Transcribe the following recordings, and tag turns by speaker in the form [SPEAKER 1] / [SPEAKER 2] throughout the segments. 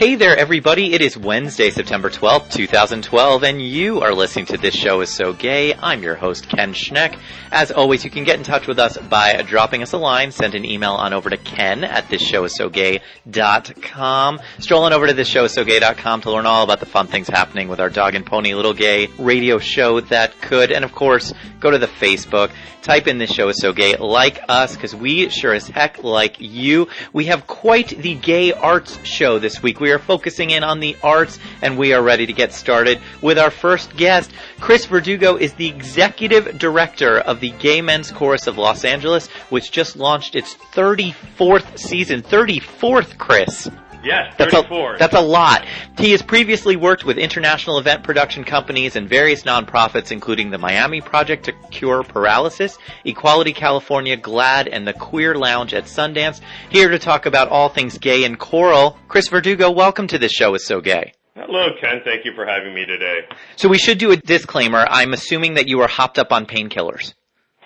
[SPEAKER 1] Hey there, everybody. It is Wednesday, September 12th, 2012, and you are listening to This Show Is So Gay. I'm your host, Ken Schneck. As always, you can get in touch with us by dropping us a line. Send an email on over to ken@thisshowissogay.com. Stroll on over to thisshowissogay.com to learn all about the fun things happening with our Dog and Pony Little Gay radio show that could. And, of course, go to the Facebook. Type in This Show Is So Gay. Like us, because we sure as heck like you. We have quite the gay arts show this week. We are focusing in on the arts, and we are ready to get started with our first guest. Chris Verdugo is the executive director of the Gay Men's Chorus of Los Angeles, which just launched its 34th season. 34th, Chris.
[SPEAKER 2] Yes, 34.
[SPEAKER 1] That's a lot. He has previously worked with international event production companies and various nonprofits, including the Miami Project to Cure Paralysis, Equality California, GLAAD, and the Queer Lounge at Sundance. Here to talk about all things gay and choral, Chris Verdugo, welcome to This Show Is So Gay.
[SPEAKER 2] Hello, Ken. Thank you for having me today.
[SPEAKER 1] So we should do a disclaimer. I'm assuming that you are hopped up on painkillers.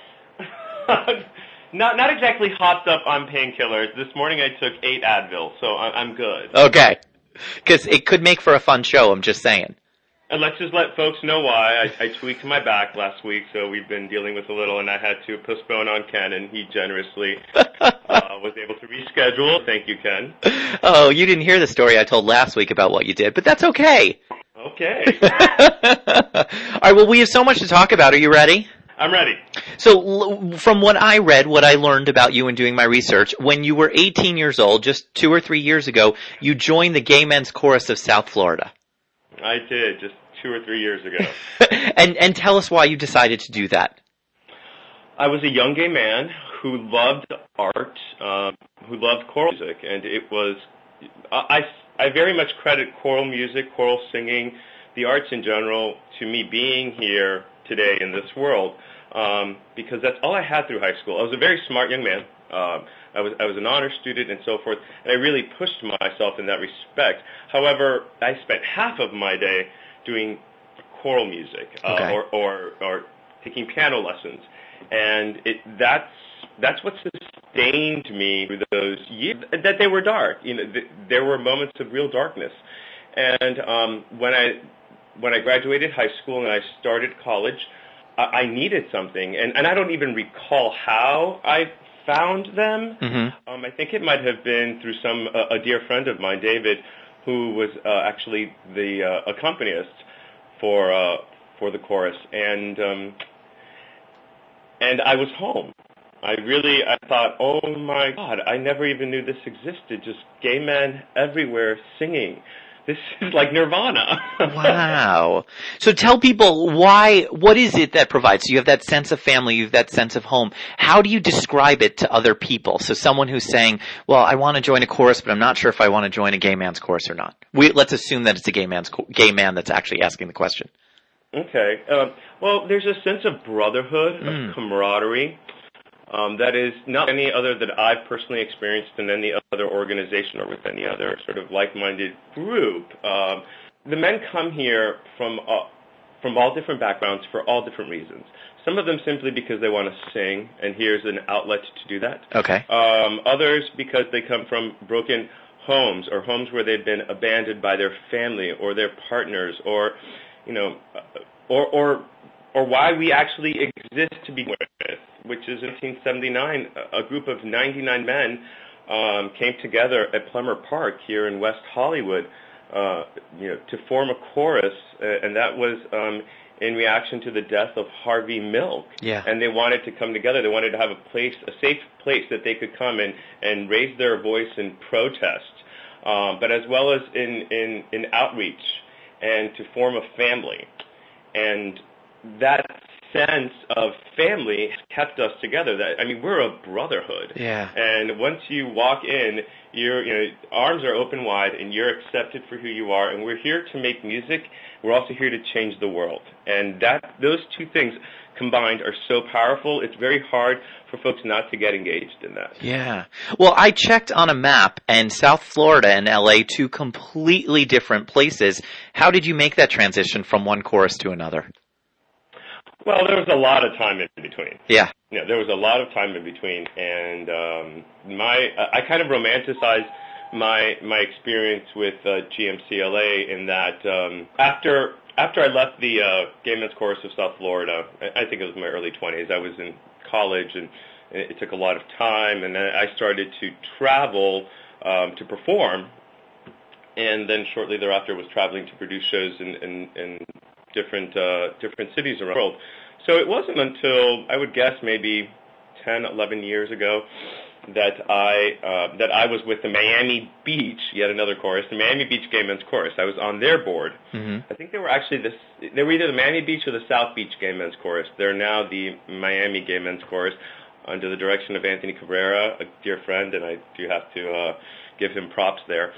[SPEAKER 2] Not exactly hopped up on painkillers. This morning I took 8 Advil, so I'm good.
[SPEAKER 1] Okay. Because it could make for a fun show, I'm just saying.
[SPEAKER 2] And let's just let folks know why. I tweaked my back last week, so we've been dealing with a little, and I had to postpone on Ken, and he generously was able to reschedule. Thank you, Ken.
[SPEAKER 1] Oh, you didn't hear the story I told last week about what you did, but that's okay.
[SPEAKER 2] Okay.
[SPEAKER 1] All right, well, we have so much to talk about. Are you ready?
[SPEAKER 2] I'm ready.
[SPEAKER 1] So, from what I read, what I learned about you in doing my research, when you were 18 years old, just 2 or 3 years ago, you joined the Gay Men's Chorus of South Florida.
[SPEAKER 2] I did, just 2 or 3 years ago.
[SPEAKER 1] and tell us why you decided to do that.
[SPEAKER 2] I was a young gay man who loved art, who loved choral music, and it was, I very much credit choral music, choral singing, the arts in general, to me being here today in this world, because that's all I had through high school. I was a very smart young man. I was an honor student and so forth, and I really pushed myself in that respect. However, I spent half of my day doing choral music,
[SPEAKER 1] okay.
[SPEAKER 2] or taking piano lessons, and that's what sustained me through those years. That they were dark. There were moments of real darkness, and when I graduated high school and I started college, I needed something, and I don't even recall how I found them. Mm-hmm. I think it might have been through a dear friend of mine, David, who was actually the accompanist for the chorus, and I was home. I thought, oh my God, I never even knew this existed. Just gay men everywhere singing. This is like Nirvana.
[SPEAKER 1] Wow. So tell people what is it that provides? So you have that sense of family, you have that sense of home. How do you describe it to other people? So someone who's saying, well, I want to join a chorus, but I'm not sure if I want to join a gay man's chorus or not. Let's assume that it's a gay man that's actually asking the question.
[SPEAKER 2] Okay. Well, there's a sense of brotherhood, of camaraderie. That is not any other that I've personally experienced in any other organization or with any other sort of like-minded group. The men come here from all different backgrounds for all different reasons. Some of them simply because they want to sing, and here's an outlet to do that.
[SPEAKER 1] Okay.
[SPEAKER 2] Others because they come from broken homes, or homes where they've been abandoned by their family or their partners, or why we actually exist to begin with, which is in 1979, a group of 99 men came together at Plummer Park here in West Hollywood, to form a chorus, and that was in reaction to the death of Harvey Milk.
[SPEAKER 1] Yeah.
[SPEAKER 2] And they wanted to come together. They wanted to have a safe place that they could come and raise their voice in protest, but as well as in outreach, and to form a family. And that sense of family kept us together. We're a brotherhood.
[SPEAKER 1] Yeah.
[SPEAKER 2] And once you walk in, your arms are open wide, and you're accepted for who you are. And we're here to make music. We're also here to change the world. And those two things combined are so powerful. It's very hard for folks not to get engaged in that.
[SPEAKER 1] Yeah. Well, I checked on a map, and South Florida and LA, two completely different places. How did you make that transition from one chorus to another?
[SPEAKER 2] Well, there was a lot of time in between.
[SPEAKER 1] Yeah.
[SPEAKER 2] Yeah, there was a lot of time in between, and I kind of romanticized my experience with GMCLA in that after I left the Gay Men's Chorus of South Florida, I think it was in my early 20s. I was in college, and it took a lot of time, and then I started to travel to perform, and then shortly thereafter was traveling to produce shows in different cities around the world. So it wasn't until, I would guess, maybe 10, 11 years ago that I was with the Miami Beach, yet another chorus, the Miami Beach Gay Men's Chorus. I was on their board.
[SPEAKER 1] Mm-hmm.
[SPEAKER 2] I think they were either the Miami Beach or the South Beach Gay Men's Chorus. They're now the Miami Gay Men's Chorus under the direction of Anthony Cabrera, a dear friend, and I do have to give him props there.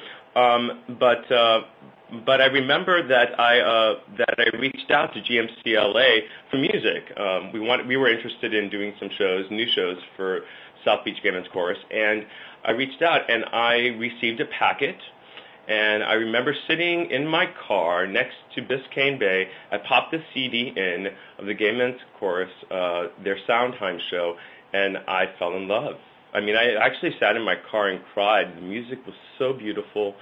[SPEAKER 2] But I remember that I reached out to GMCLA for music. We were interested in doing some shows, new shows for South Beach Gay Men's Chorus, and I reached out and I received a packet. And I remember sitting in my car next to Biscayne Bay. I popped the CD in of the Gay Men's Chorus, their Soundtime show, and I fell in love. I mean, I actually sat in my car and cried. The music was so beautiful.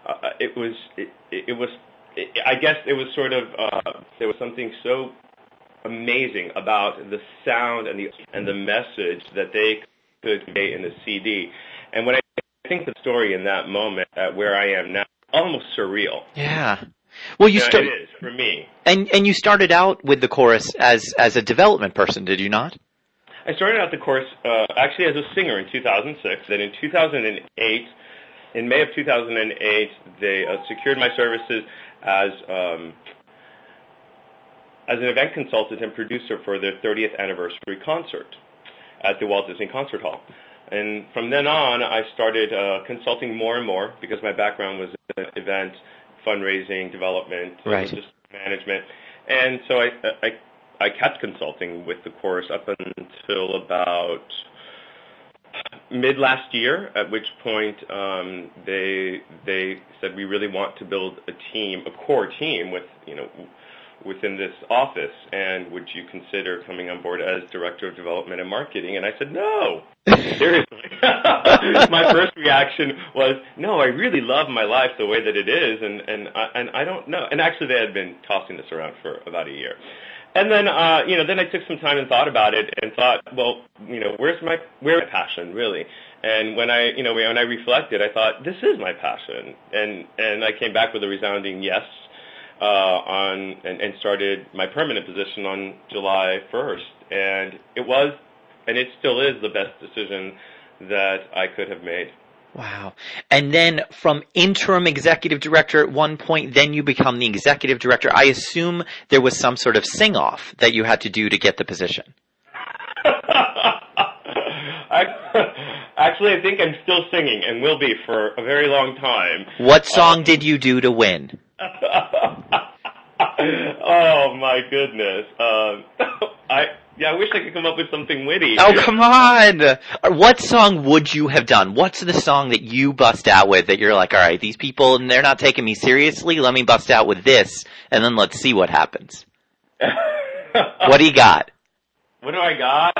[SPEAKER 2] I guess it was sort of, there was something so amazing about the sound and the message that they could convey in the CD. And when I think the story in that moment, where I am now, almost surreal.
[SPEAKER 1] Yeah. Well, it
[SPEAKER 2] is for me.
[SPEAKER 1] And you started out with the chorus as a development person, did you not?
[SPEAKER 2] I started out the chorus actually as a singer in 2006. Then in 2008, in May of 2008, they secured my services as an event consultant and producer for their 30th anniversary concert at the Walt Disney Concert Hall. And from then on, I started consulting more and more because my background was in event, fundraising, development, just management. And so I kept consulting with the chorus up until about mid last year, at which point they said, we really want to build a core team within this office, and would you consider coming on board as Director of Development and Marketing? And I said, no. Seriously. My first reaction was, no, I really love my life the way that it is, and I don't know. And actually they had been tossing this around for about a year. And then, then I took some time and thought about it and thought, well, where's my passion really? And when I reflected, I thought, this is my passion. And I came back with a resounding yes, and started my permanent position on July 1st. And it was, and it still is, the best decision that I could have made.
[SPEAKER 1] Wow. And then from interim executive director at one point, then you become the executive director. I assume there was some sort of sing-off that you had to do to get the position.
[SPEAKER 2] Actually, I think I'm still singing and will be for a very long time.
[SPEAKER 1] What song did you do to win?
[SPEAKER 2] Oh, my goodness. I wish I could come up with something witty.
[SPEAKER 1] Oh, come on! What song would you have done? What's the song that you bust out with that you're like, all right, these people, they're not taking me seriously, let me bust out with this, and then let's see what happens. What do you got?
[SPEAKER 2] What do I got?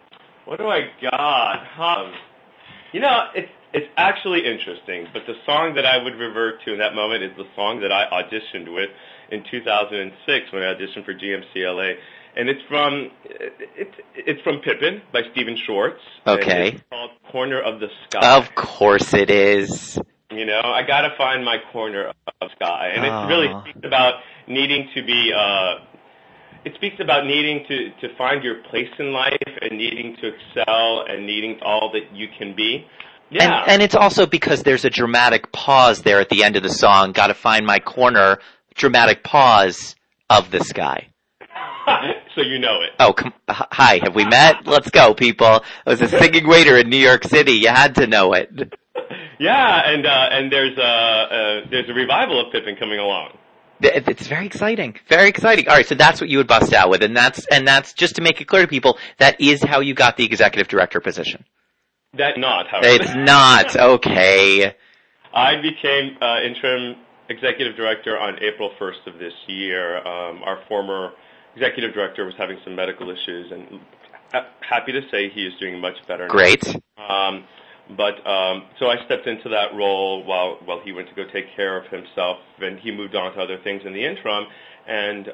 [SPEAKER 2] It's actually interesting, but the song that I would revert to in that moment is the song that I auditioned with in 2006 when I auditioned for GMCLA. And it's from Pippin by Stephen Schwartz.
[SPEAKER 1] Okay.
[SPEAKER 2] And it's called Corner of the Sky.
[SPEAKER 1] Of course it is.
[SPEAKER 2] I gotta find my corner of sky. And it really speaks about needing to be, it speaks about needing to find your place in life and needing to excel and needing all that you can be. Yeah.
[SPEAKER 1] And it's also because there's a dramatic pause there at the end of the song. Gotta find my corner, dramatic pause of the sky.
[SPEAKER 2] So you know it.
[SPEAKER 1] Oh, hi, have we met? Let's go, people. I was a singing waiter in New York City. You had to know it.
[SPEAKER 2] Yeah, and there's a revival of Pippin coming along.
[SPEAKER 1] It's very exciting. Very exciting. All right, so that's what you would bust out with, and that's just to make it clear to people, that is how you got the executive director position.
[SPEAKER 2] That's not how
[SPEAKER 1] it's not. Okay.
[SPEAKER 2] I became interim executive director on April 1st of this year. Our former executive director was having some medical issues, and happy to say he is doing much better now.
[SPEAKER 1] Great.
[SPEAKER 2] But so I stepped into that role while he went to go take care of himself, and he moved on to other things in the interim. And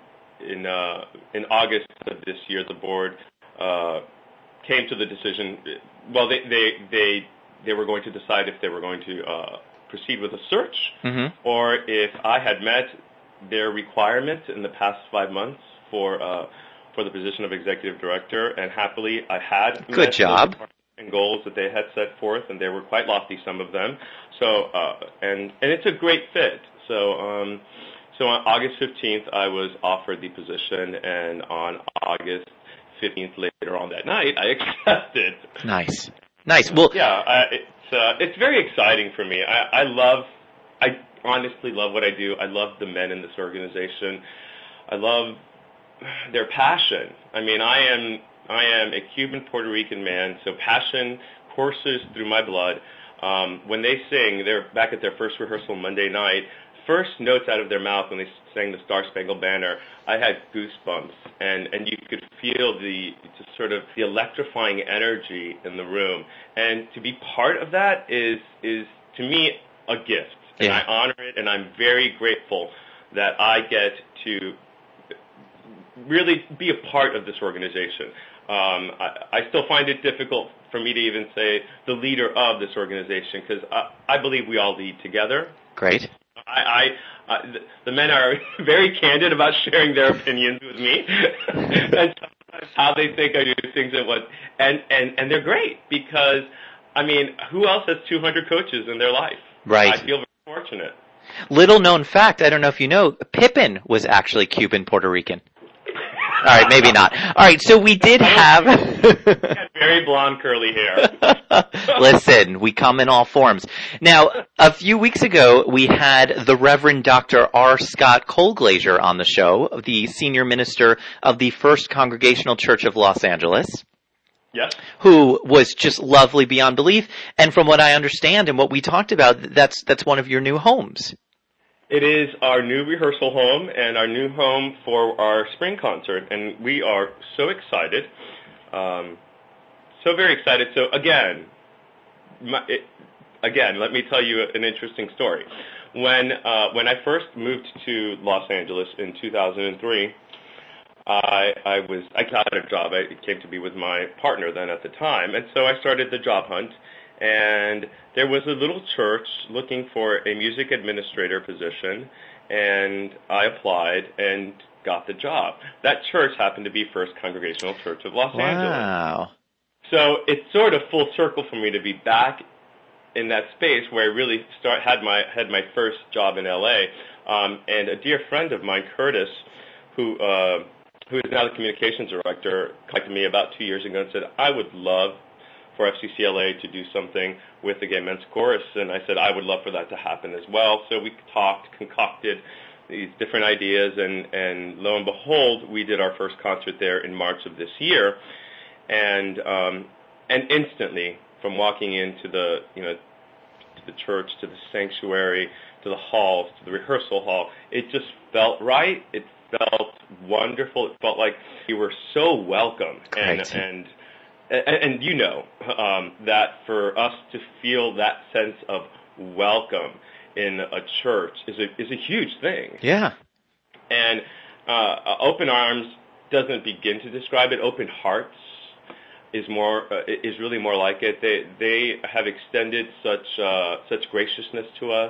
[SPEAKER 2] in August of this year, the board came to the decision. Well, they were going to decide if they were going to proceed with a search, or if I had met their requirement in the past 5 months for the position of executive director, and happily I had.
[SPEAKER 1] Good job.
[SPEAKER 2] And goals that they had set forth, and they were quite lofty, some of them. So and it's a great fit. So so on August 15th, I was offered the position, and on August 15th, later on that night, I accepted.
[SPEAKER 1] Nice. Well,
[SPEAKER 2] yeah, it's very exciting for me. I honestly love what I do. I love the men in this organization. I love their passion. I mean, I am a Cuban Puerto Rican man, so passion courses through my blood. When they sing, they're back at their first rehearsal Monday night. First notes out of their mouth when they sang the Star Spangled Banner, I had goosebumps, and you could feel the electrifying energy in the room. And to be part of that is to me a gift, and I honor it, and I'm very grateful that I get to really be a part of this organization. I still find it difficult for me to even say the leader of this organization, because I believe we all lead together.
[SPEAKER 1] Great.
[SPEAKER 2] The men are very candid about sharing their opinions with me, and how they think I do things and they're great, because I mean, who else has 200 coaches in their life?
[SPEAKER 1] Right.
[SPEAKER 2] I feel very fortunate.
[SPEAKER 1] Little known fact, I don't know if you know, Pippin was actually Cuban Puerto Rican. All right, maybe not. All right, so we did have
[SPEAKER 2] had very blonde curly hair.
[SPEAKER 1] Listen, we come in all forms. Now, a few weeks ago, we had the Reverend Dr. R. Scott Colglazier on the show, the senior minister of the First Congregational Church of Los Angeles.
[SPEAKER 2] Yes.
[SPEAKER 1] Who was just lovely beyond belief. And from what I understand and what we talked about, that's one of your new homes.
[SPEAKER 2] It is our new rehearsal home and our new home for our spring concert, and we are so excited, so very excited. So again, let me tell you an interesting story. When I first moved to Los Angeles in 2003, I got a job. I came to be with my partner then at the time, and so I started the job hunt. And there was a little church looking for a music administrator position, and I applied and got the job. That church happened to be First Congregational Church of Los Angeles.
[SPEAKER 1] Wow.
[SPEAKER 2] So it's sort of full circle for me to be back in that space where I really had my first job in LA. And a dear friend of mine, Curtis, who is now the communications director, contacted me about 2 years ago and said, I would love for FCCLA to do something with the Gay Men's Chorus, and I said I would love for that to happen as well. So we concocted these different ideas, and lo and behold, we did our first concert there in March of this year, and instantly, from walking into the church, to the sanctuary, to the halls, to the rehearsal hall, it just felt right. It felt wonderful. It felt like we were so welcome, and you know that for us to feel that sense of welcome in a church is a huge thing.
[SPEAKER 1] Yeah.
[SPEAKER 2] And open arms doesn't begin to describe it. Open hearts is really more like it. They have extended such graciousness to us,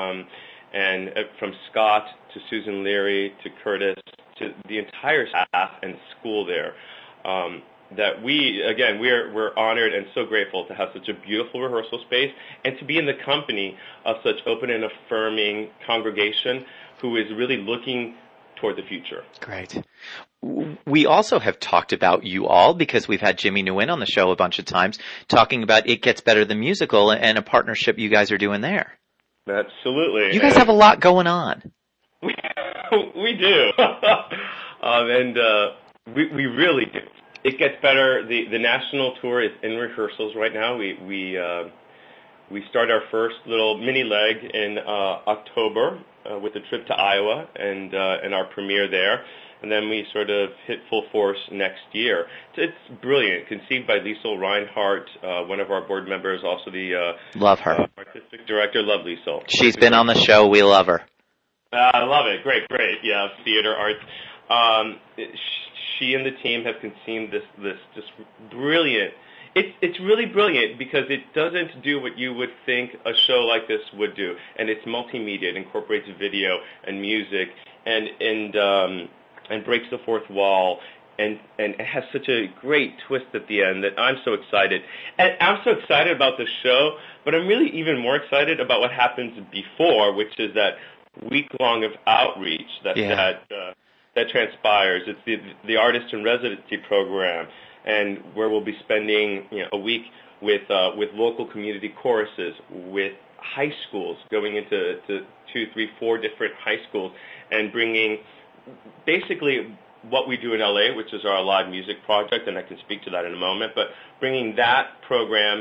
[SPEAKER 2] and from Scott to Susan Leary to Curtis to the entire staff and school there. That we're honored and so grateful to have such a beautiful rehearsal space and to be in the company of such open and affirming congregation who is really looking toward the future.
[SPEAKER 1] Great. We also have talked about you all, because we've had Jimmy Nguyen on the show a bunch of times, talking about It Gets Better the Musical and a partnership you guys are doing there.
[SPEAKER 2] Absolutely.
[SPEAKER 1] You guys have a lot going on.
[SPEAKER 2] We do. We really do. It Gets Better. The national tour is in rehearsals right now. We start our first little mini leg in October with a trip to Iowa and our premiere there. and then we sort of hit full force next year. It's brilliant, conceived by Liesl Reinhardt, one of our board members, also the
[SPEAKER 1] love her
[SPEAKER 2] artistic director. Love Liesl.
[SPEAKER 1] She's been on the show. We love her.
[SPEAKER 2] I love it. Great. Yeah, theater arts. She and the team have conceived this just brilliant. It's really brilliant because it doesn't do what you would think a show like this would do, and it's multimedia. It incorporates video and music, and breaks the fourth wall, and it has such a great twist at the end that I'm so excited. And I'm so excited about the show, but I'm really even more excited about what happens before, which is that week-long of outreach that transpires. It's the artist in residency program, and where we'll be spending a week with local community choruses, with high schools, going into 2, 3, 4 different high schools, and bringing basically what we do in LA, which is our live music project, and I can speak to that in a moment, but bringing that program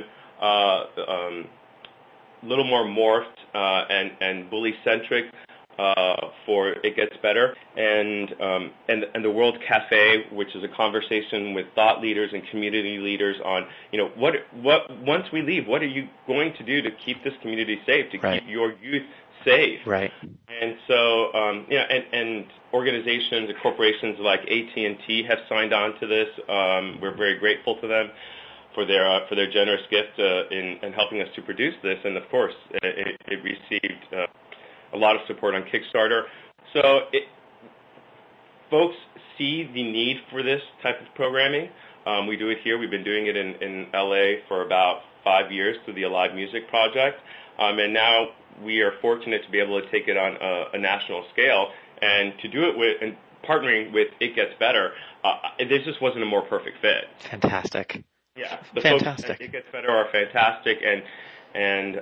[SPEAKER 2] a little more morphed and bully-centric for It Gets Better, and the World Cafe, which is a conversation with thought leaders and community leaders on, what once we leave, what are you going to do to keep this community safe, to keep your youth safe?
[SPEAKER 1] Right.
[SPEAKER 2] And so, and organizations and corporations like AT&T have signed on to this. We're very grateful to them for their generous gift in helping us to produce this. And of course, it received a lot of support on Kickstarter. So folks see the need for this type of programming. We do it here. We've been doing it in LA for about 5 years through the Alive Music Project. And now we are fortunate to be able to take it on a national scale, and to do it and partnering with It Gets Better. This just wasn't a more perfect fit.
[SPEAKER 1] Fantastic.
[SPEAKER 2] Yeah, the
[SPEAKER 1] fantastic.
[SPEAKER 2] folks at It Gets Better are fantastic, and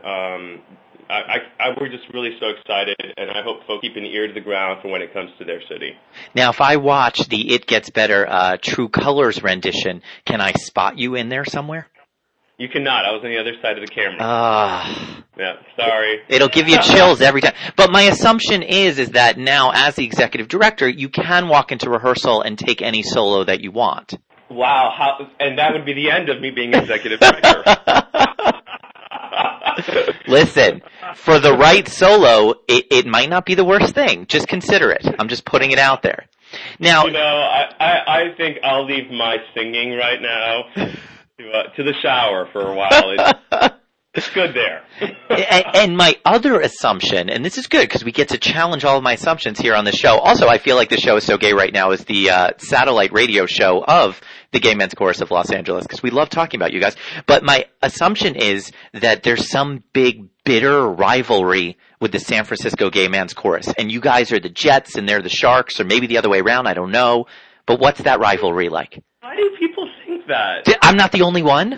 [SPEAKER 2] we're just really so excited, and I hope folks keep an ear to the ground for when it comes to their city.
[SPEAKER 1] Now, if I watch the It Gets Better True Colors rendition, can I spot you in there somewhere?
[SPEAKER 2] You cannot. I was on the other side of the camera. Yeah, sorry.
[SPEAKER 1] It'll give you chills every time. But my assumption is that now, as the executive director, you can walk into rehearsal and take any solo that you want.
[SPEAKER 2] Wow, and that would be the end of me being executive director.
[SPEAKER 1] Listen, for the right solo, it might not be the worst thing. Just consider it. I'm just putting it out there. Now,
[SPEAKER 2] I think I'll leave my singing right now to the shower for a while. It's good there.
[SPEAKER 1] And my other assumption, and this is good because we get to challenge all of my assumptions here on the show. Also, I feel like the show is so gay right now is the satellite radio show of the Gay Men's Chorus of Los Angeles, because we love talking about you guys. But my assumption is that there's some big, bitter rivalry with the San Francisco Gay Men's Chorus. And you guys are the Jets and they're the Sharks, or maybe the other way around, I don't know. But what's that rivalry like?
[SPEAKER 2] Why do people think that?
[SPEAKER 1] I'm not the only one?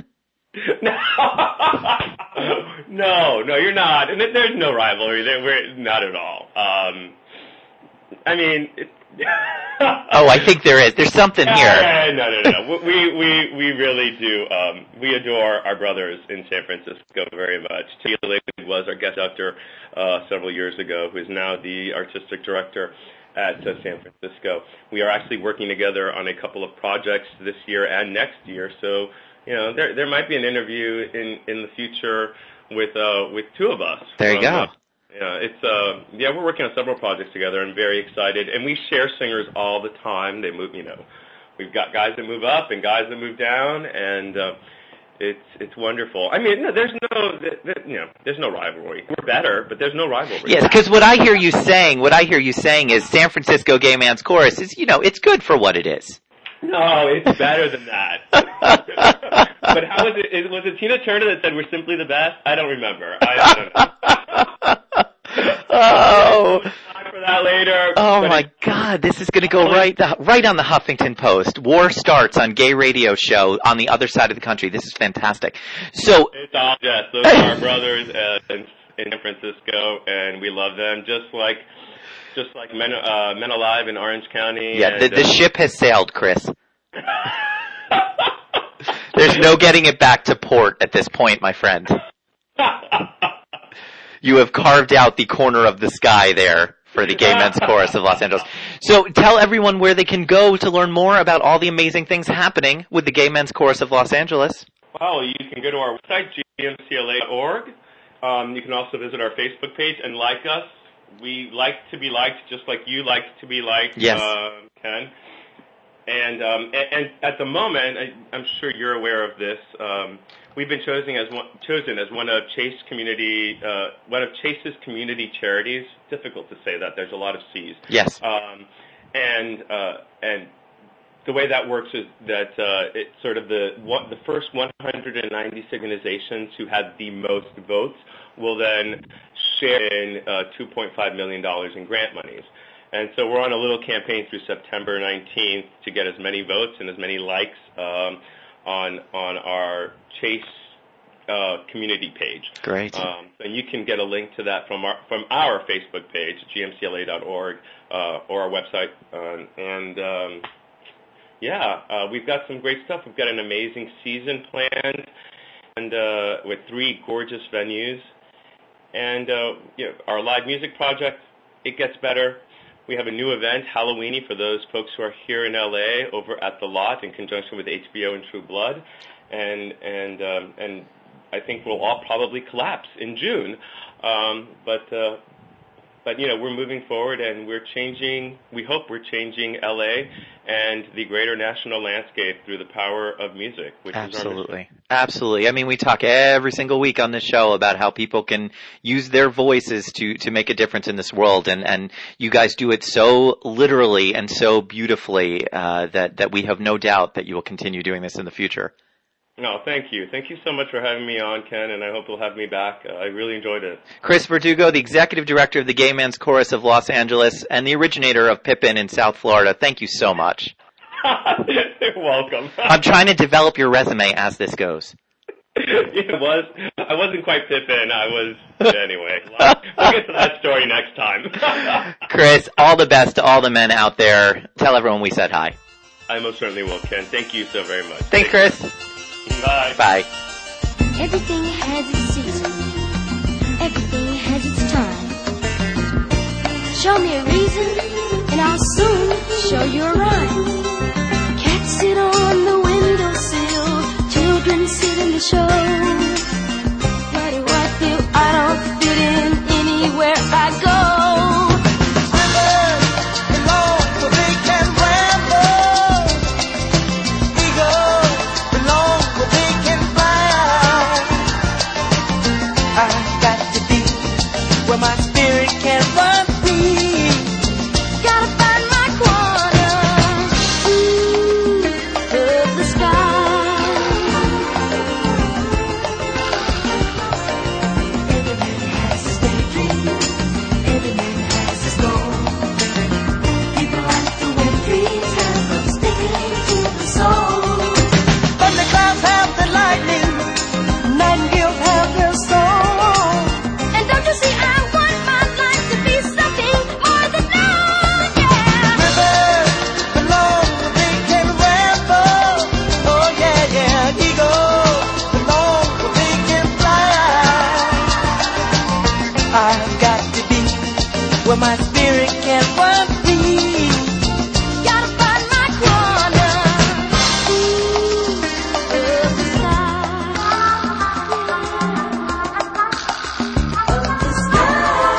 [SPEAKER 2] No, you're not. And there's no rivalry. We're not at all. I mean...
[SPEAKER 1] Oh, I think there is. There's something here.
[SPEAKER 2] No. We really do. We adore our brothers in San Francisco very much. Taylor was our guest doctor several years ago, who is now the artistic director at San Francisco. We are actually working together on a couple of projects this year and next year. So, there might be an interview in the future with two of us.
[SPEAKER 1] There you go.
[SPEAKER 2] Yeah, we're working on several projects together. I'm very excited, and we share singers all the time. They move, we've got guys that move up and guys that move down, and it's wonderful. I mean, there's no rivalry. We're better, but there's no rivalry.
[SPEAKER 1] Yes, because what I hear you saying is San Francisco Gay Man's Chorus is, it's good for what it is.
[SPEAKER 2] No, it's better than that. But how was it? Was it Tina Turner that said we're simply the best? I don't remember. I don't know.
[SPEAKER 1] Oh.
[SPEAKER 2] Time for that later.
[SPEAKER 1] Oh my God, this is going to go right on the Huffington Post. War starts on gay radio show on the other side of the country. This is fantastic. So
[SPEAKER 2] it's all just those are our brothers in San Francisco, and we love them just like Men Alive in Orange County.
[SPEAKER 1] Yeah, the ship has sailed, Chris. There's no getting it back to port at this point, my friend. You have carved out the corner of the sky there for the Gay Men's Chorus of Los Angeles. So tell everyone where they can go to learn more about all the amazing things happening with the Gay Men's Chorus of Los Angeles.
[SPEAKER 2] Well, you can go to our website, gmcla.org. You can also visit our Facebook page and like us. We like to be liked just like you like to be liked,
[SPEAKER 1] yes.
[SPEAKER 2] Ken. And at the moment, I'm sure you're aware of this. We've been chosen as one of Chase's community charities. Difficult to say that. There's a lot of C's.
[SPEAKER 1] Yes.
[SPEAKER 2] And the way that works is that it's sort of the first 190 organizations who had the most votes will then share in $2.5 million in grant monies. And so we're on a little campaign through September 19th to get as many votes and as many likes on our Chase community page.
[SPEAKER 1] Great.
[SPEAKER 2] And you can get a link to that from our Facebook page, gmcla.org, or our website. We've got some great stuff. We've got an amazing season planned, and with 3 gorgeous venues. And our live music project, it gets better. We have a new event, Halloweeny, for those folks who are here in LA, over at The Lot in conjunction with HBO and True Blood, and I think we'll all probably collapse in June. But we're moving forward, and we're changing. We hope we're changing LA and the greater national landscape through the power of music, which is our mission.
[SPEAKER 1] Absolutely. I mean, we talk every single week on this show about how people can use their voices to make a difference in this world, and you guys do it so literally and so beautifully that we have no doubt that you will continue doing this in the future.
[SPEAKER 2] No, thank you. Thank you so much for having me on, Ken, and I hope you'll have me back. I really enjoyed it.
[SPEAKER 1] Chris Verdugo, the Executive Director of the Gay Men's Chorus of Los Angeles and the originator of Pippin in South Florida, thank you so much.
[SPEAKER 2] You're welcome.
[SPEAKER 1] I'm trying to develop your resume as this goes.
[SPEAKER 2] I wasn't quite Pippin. Anyway. We'll get to that story next time.
[SPEAKER 1] Chris, all the best to all the men out there. Tell everyone we said hi.
[SPEAKER 2] I most certainly will, Ken. Thank you so very much.
[SPEAKER 1] Thanks, Chris.
[SPEAKER 2] Bye.
[SPEAKER 1] Bye.
[SPEAKER 3] Everything has its season. Everything has its time. Show me a reason, and I'll soon show you a rhyme. Cats sit on the windowsill, children sit in the show. What do I feel? I don't fit in anywhere I go.
[SPEAKER 4] Where my spirit can run free.
[SPEAKER 3] Gotta find my corner of the sky. Every man has his daydream. Every man has his goal. People like the way dreams have them sticking to the soul.
[SPEAKER 4] Thunderclouds have the lightning. Nightingales have their song.
[SPEAKER 3] And don't you see, I want my life to be something more than love, yeah.
[SPEAKER 4] Rivers belong where they can ramble. Oh yeah, yeah. Eagles belong where they can fly. I've got to be where my spirit can run free.
[SPEAKER 3] Gotta find my corner of the sky. Of the sky.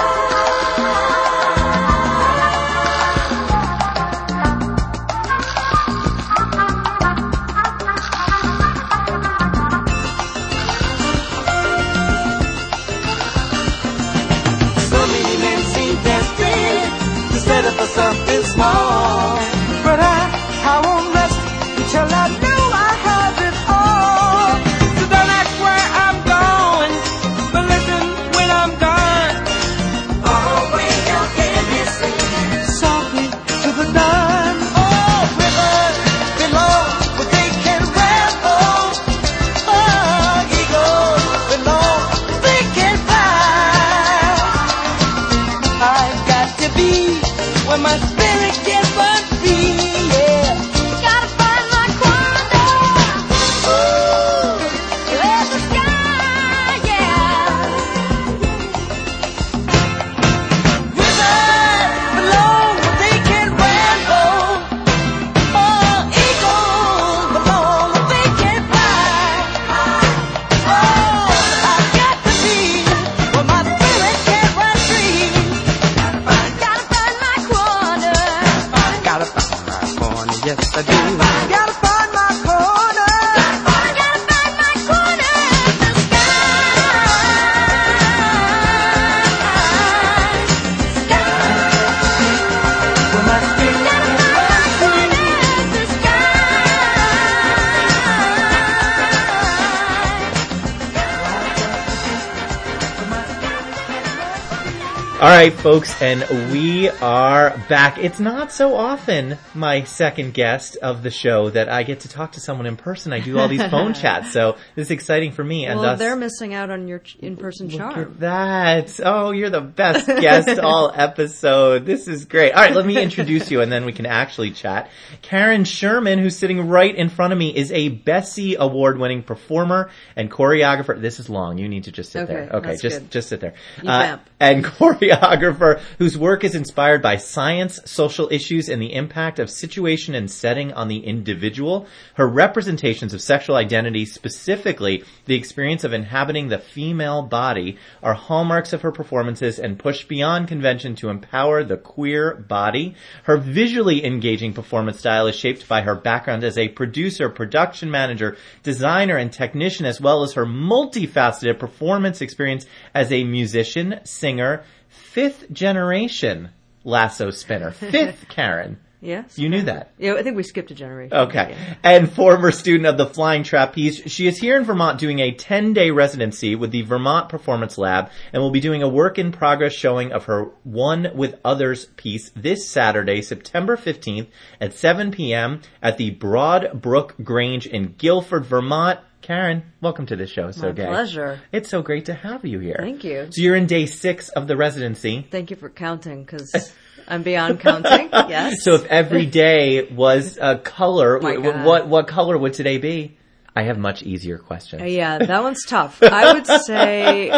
[SPEAKER 4] So many men seem desperate to settle for something small, but I won't rest until I know I have it all. So don't ask where I'm going, but listen when I'm gone. Oh, when you're missing softly to the dawn. Oh, rivers belong where they can ramble. Oh, eagles belong where they can fly. I've got to be where my spirit can run free, yeah.
[SPEAKER 3] Gotta find my corner of the sky, yeah.
[SPEAKER 4] Rivers
[SPEAKER 1] All right, folks, and we are back. It's not so often my second guest of the show that I get to talk to someone in person. I do all these phone chats, so this is exciting for me. And
[SPEAKER 5] well, they're missing out on your in-person charm.
[SPEAKER 1] Look at that. Oh, you're the best guest all episode. This is great. All right, let me introduce you, and then we can actually chat. Karen Sherman, who's sitting right in front of me, is a Bessie Award-winning performer and choreographer. This is long. You need to just sit there. Okay, just sit there. And choreographer whose work is inspired by science, social issues, and the impact of situation and setting on the individual. Her representations of sexual identity, specifically the experience of inhabiting the female body, are hallmarks of her performances and push beyond convention to empower the queer body. Her visually engaging performance style is shaped by her background as a producer, production manager, designer, and technician, as well as her multifaceted performance experience as a musician, singer, fifth generation lasso spinner. Fifth, Karen.
[SPEAKER 5] Yes.
[SPEAKER 1] You knew that.
[SPEAKER 5] Yeah, I think we skipped a generation.
[SPEAKER 1] Okay. And former student of the Flying Trapeze. She is here in Vermont doing a 10-day residency with the Vermont Performance Lab and will be doing a work-in-progress showing of her One with Others piece this Saturday, September 15th at 7 p.m. at the Broad Brook Grange in Guilford, Vermont. Karen, welcome to the show. So
[SPEAKER 5] My pleasure.
[SPEAKER 1] It's so great to have you here.
[SPEAKER 5] Thank you.
[SPEAKER 1] So you're in day 6 of the residency.
[SPEAKER 5] Thank you for counting, because I'm beyond counting. Yes.
[SPEAKER 1] So if every day was a color,
[SPEAKER 5] God.
[SPEAKER 1] what color would today be? I have much easier questions.
[SPEAKER 5] Yeah, that one's tough. I would say,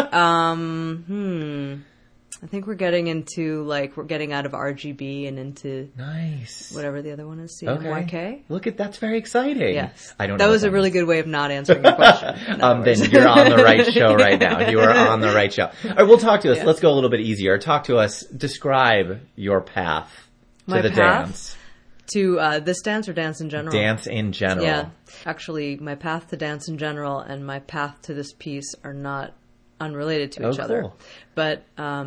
[SPEAKER 5] I think we're getting into, we're getting out of RGB and into
[SPEAKER 1] nice
[SPEAKER 5] whatever the other one is, CMYK.
[SPEAKER 1] Okay. Look at, that's very exciting.
[SPEAKER 5] Yes.
[SPEAKER 1] I don't know.
[SPEAKER 5] That was a really good way of not answering your question.
[SPEAKER 1] Then you're on the right show right now. You are on the right show. All right, well, talk to us. Yeah. Let's go a little bit easier. Talk to us. Describe your path to the dance.
[SPEAKER 5] To this dance or dance in general?
[SPEAKER 1] Dance in general.
[SPEAKER 5] Yeah. Actually, my path to dance in general and my path to this piece are not unrelated to each other.
[SPEAKER 1] Cool.
[SPEAKER 5] But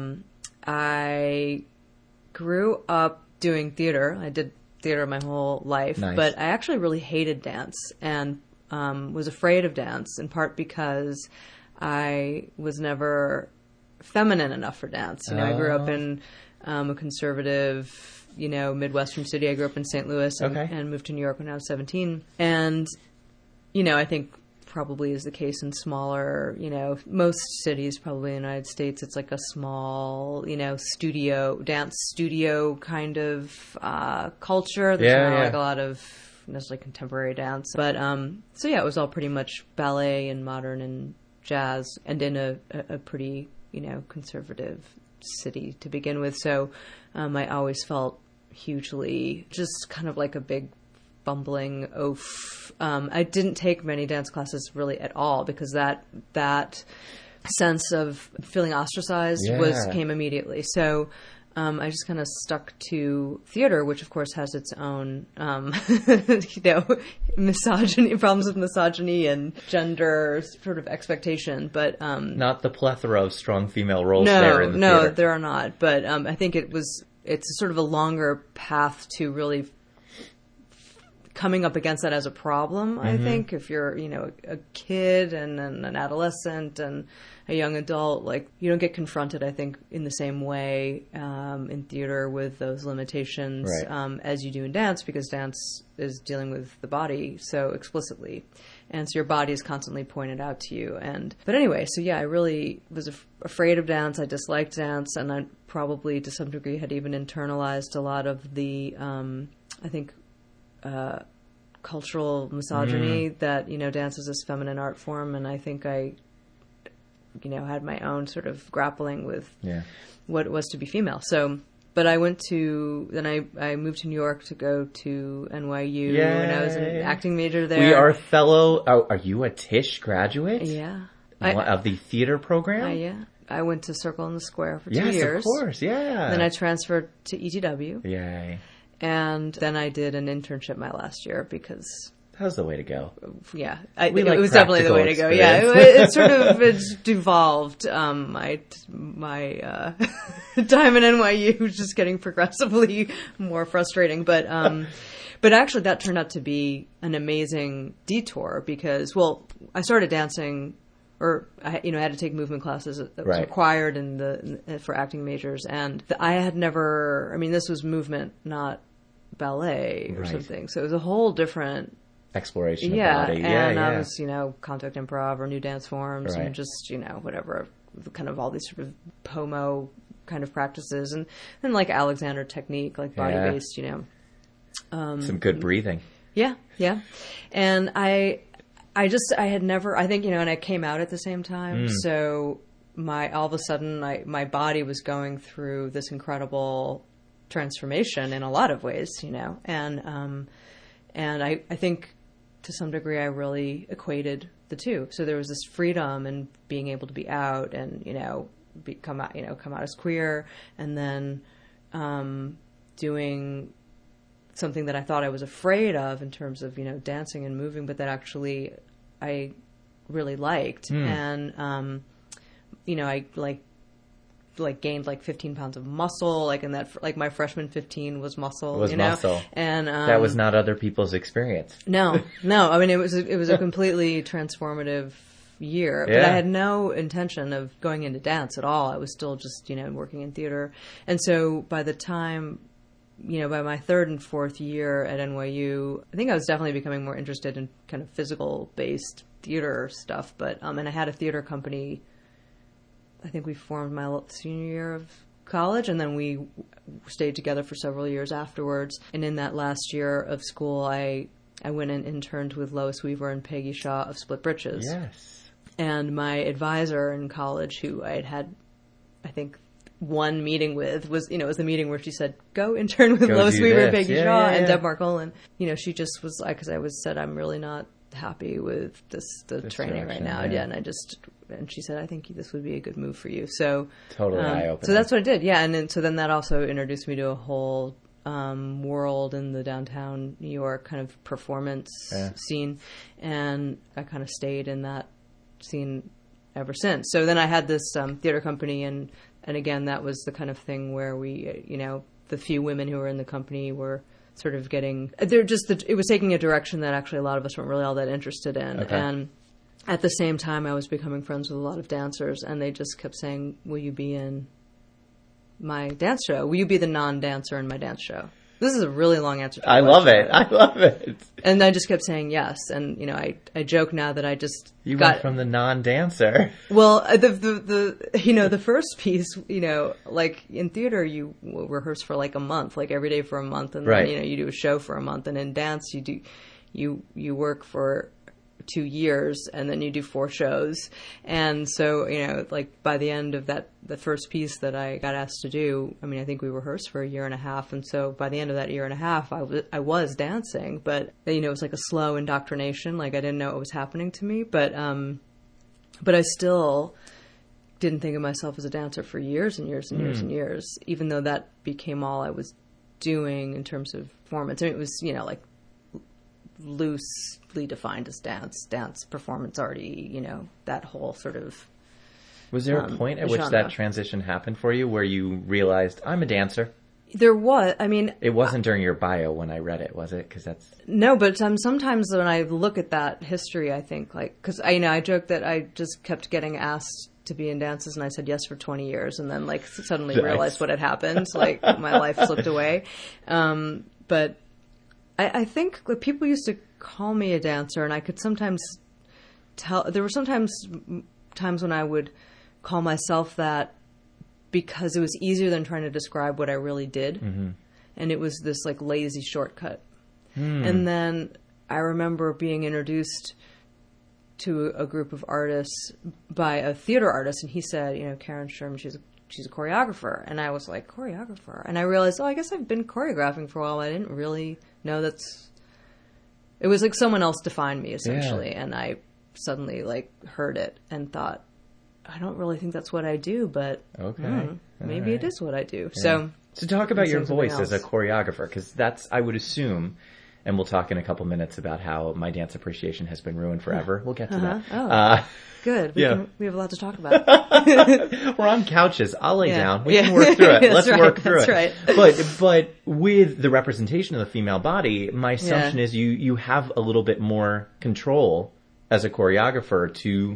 [SPEAKER 5] I grew up doing theater. I did theater my whole life.
[SPEAKER 1] Nice.
[SPEAKER 5] But I actually really hated dance and was afraid of dance, in part because I was never feminine enough for dance. I grew up in a conservative, Midwestern city. I grew up in St. Louis and moved to New York when I was 17. And, I think probably is the case in smaller, most cities probably in the United States. It's like a small, dance studio kind of culture. There's not like a lot of necessarily contemporary dance. But, it was all pretty much ballet and modern and jazz, and in a pretty, conservative city to begin with. So I always felt hugely just kind of like a big bumbling oaf. I didn't take many dance classes really at all, because that sense of feeling ostracized came immediately. So I just kind of stuck to theater, which of course has its own, misogyny, problems with misogyny and gender sort of expectation, but
[SPEAKER 1] not the plethora of strong female roles there in the theater.
[SPEAKER 5] No, there are not. But I think it's sort of a longer path to really coming up against that as a problem. I think if you're, a kid and an adolescent and a young adult, you don't get confronted, I think, in the same way in theater with those limitations as you do in dance, because dance is dealing with the body so explicitly. And so your body is constantly pointed out to you. But anyway, so I really was afraid of dance. I disliked dance, and I probably to some degree had even internalized a lot of the, I think, cultural misogyny that, dance is this feminine art form. And I think I, had my own sort of grappling with what it was to be female. So, but I went to, then I moved to New York to go to NYU, and I was an acting major there.
[SPEAKER 1] We are are you a Tisch graduate?
[SPEAKER 5] Yeah.
[SPEAKER 1] Of the theater program?
[SPEAKER 5] Yeah. I went to Circle in the Square for 2 years.
[SPEAKER 1] Yes, of course, yeah.
[SPEAKER 5] Then I transferred to ETW.
[SPEAKER 1] Yay.
[SPEAKER 5] And then I did an internship my last year, because
[SPEAKER 1] that was the way to go.
[SPEAKER 5] Yeah, it was definitely the way to go. Yeah, it sort of devolved. My time in NYU was just getting progressively more frustrating. But actually, that turned out to be an amazing detour, because I started dancing or I had to take movement classes that was required for acting majors. And I had never, I mean, this was movement, not ballet or something. So it was a whole different
[SPEAKER 1] exploration of the body.
[SPEAKER 5] And I was, contact improv or new dance forms and just, whatever, kind of all these sort of POMO kind of practices. And then like Alexander technique, like body-based,
[SPEAKER 1] some good breathing.
[SPEAKER 5] Yeah. And I had never, I think, and I came out at the same time. So all of a sudden my body was going through this incredible transformation in a lot of ways, and I think to some degree I really equated the two. So there was this freedom and being able to be out and, come out as queer, and then, doing something that I thought I was afraid of in terms of, dancing and moving, but that actually I really liked. And, I gained 15 pounds of muscle, and that, my freshman 15 was muscle,
[SPEAKER 1] muscle.
[SPEAKER 5] And,
[SPEAKER 1] that was not other people's experience.
[SPEAKER 5] No. I mean, it was a completely transformative year, but I had no intention of going into dance at all. I was still just, working in theater. And so by the time, by my third and fourth year at NYU, I think I was definitely becoming more interested in kind of physical-based theater stuff. But and I had a theater company. I think we formed my senior year of college, and then we stayed together for several years afterwards. And in that last year of school, I went and interned with Lois Weaver and Peggy Shaw of Split Britches.
[SPEAKER 1] Yes.
[SPEAKER 5] And my advisor in college, who I had, I think, one meeting with, was the meeting where she said, go intern with Lois Weaver and Peggy Shaw and Deb Marcolin. She just was like, because I said, I'm really not happy with the training right now. Yeah. And she said, I think this would be a good move for you. So
[SPEAKER 1] totally eye-opening.
[SPEAKER 5] So that's what I did. Yeah. And then that also introduced me to a whole world in the downtown New York kind of performance scene. And I kind of stayed in that scene ever since. So then I had this theater company, and again, that was the kind of thing where we, the few women who were in the company were sort of it was taking a direction that actually a lot of us weren't really all that interested in. Okay. And at the same time, I was becoming friends with a lot of dancers, and they just kept saying, will you be in my dance show? Will you be the non-dancer in my dance show? This is a really long answer to the question.
[SPEAKER 1] I love it.
[SPEAKER 5] And I just kept saying yes. And, I joke now that I just
[SPEAKER 1] went from the non-dancer.
[SPEAKER 5] Well, the first piece, in theater, you rehearse for a month, every day for a month. And then, you do a show for a month. And in dance, you work for 2 years, and then you do 4 shows. And so, by the end of the first piece that I got asked to do, I mean, I think we rehearsed for a year and a half. And so by the end of that year and a half, I was dancing, but, it was like a slow indoctrination. I didn't know what was happening to me, but I still didn't think of myself as a dancer for years and years and years and years, even though that became all I was doing in terms of performance. I mean, it was, loosely defined as dance performance already, that whole sort of.
[SPEAKER 1] Was there a point at which that transition happened for you where you realized, I'm a dancer?
[SPEAKER 5] There was. I mean,
[SPEAKER 1] it wasn't during your bio when I read it, was it? Because that's
[SPEAKER 5] no. But sometimes when I look at that history, I think because I joke that I just kept getting asked to be in dances, and I said yes for 20 years, and then suddenly realized what had happened. My life slipped away. But I think people used to call me a dancer, and I could sometimes tell. There were sometimes times when I would call myself that because it was easier than trying to describe what I really did. Mm-hmm. And it was this lazy shortcut. And then I remember being introduced to a group of artists by a theater artist, and he said, Karen Sherman, she's a choreographer. And I was like, choreographer? And I realized, I guess I've been choreographing for a while. I didn't really know it was like someone else defined me, essentially. Yeah. And I suddenly heard it and thought, I don't really think that's what I do, but maybe it is what I do. Yeah.
[SPEAKER 1] So talk about your voice as a choreographer, because that's, I would assume, and we'll talk in a couple minutes about how my dance appreciation has been ruined forever. We'll get to that.
[SPEAKER 5] Good. We have a lot to talk about.
[SPEAKER 1] We're on couches. I'll lay down. We can work through it. Let's work through it.
[SPEAKER 5] Right.
[SPEAKER 1] But with the representation of the female body, my assumption is you have a little bit more control as a choreographer to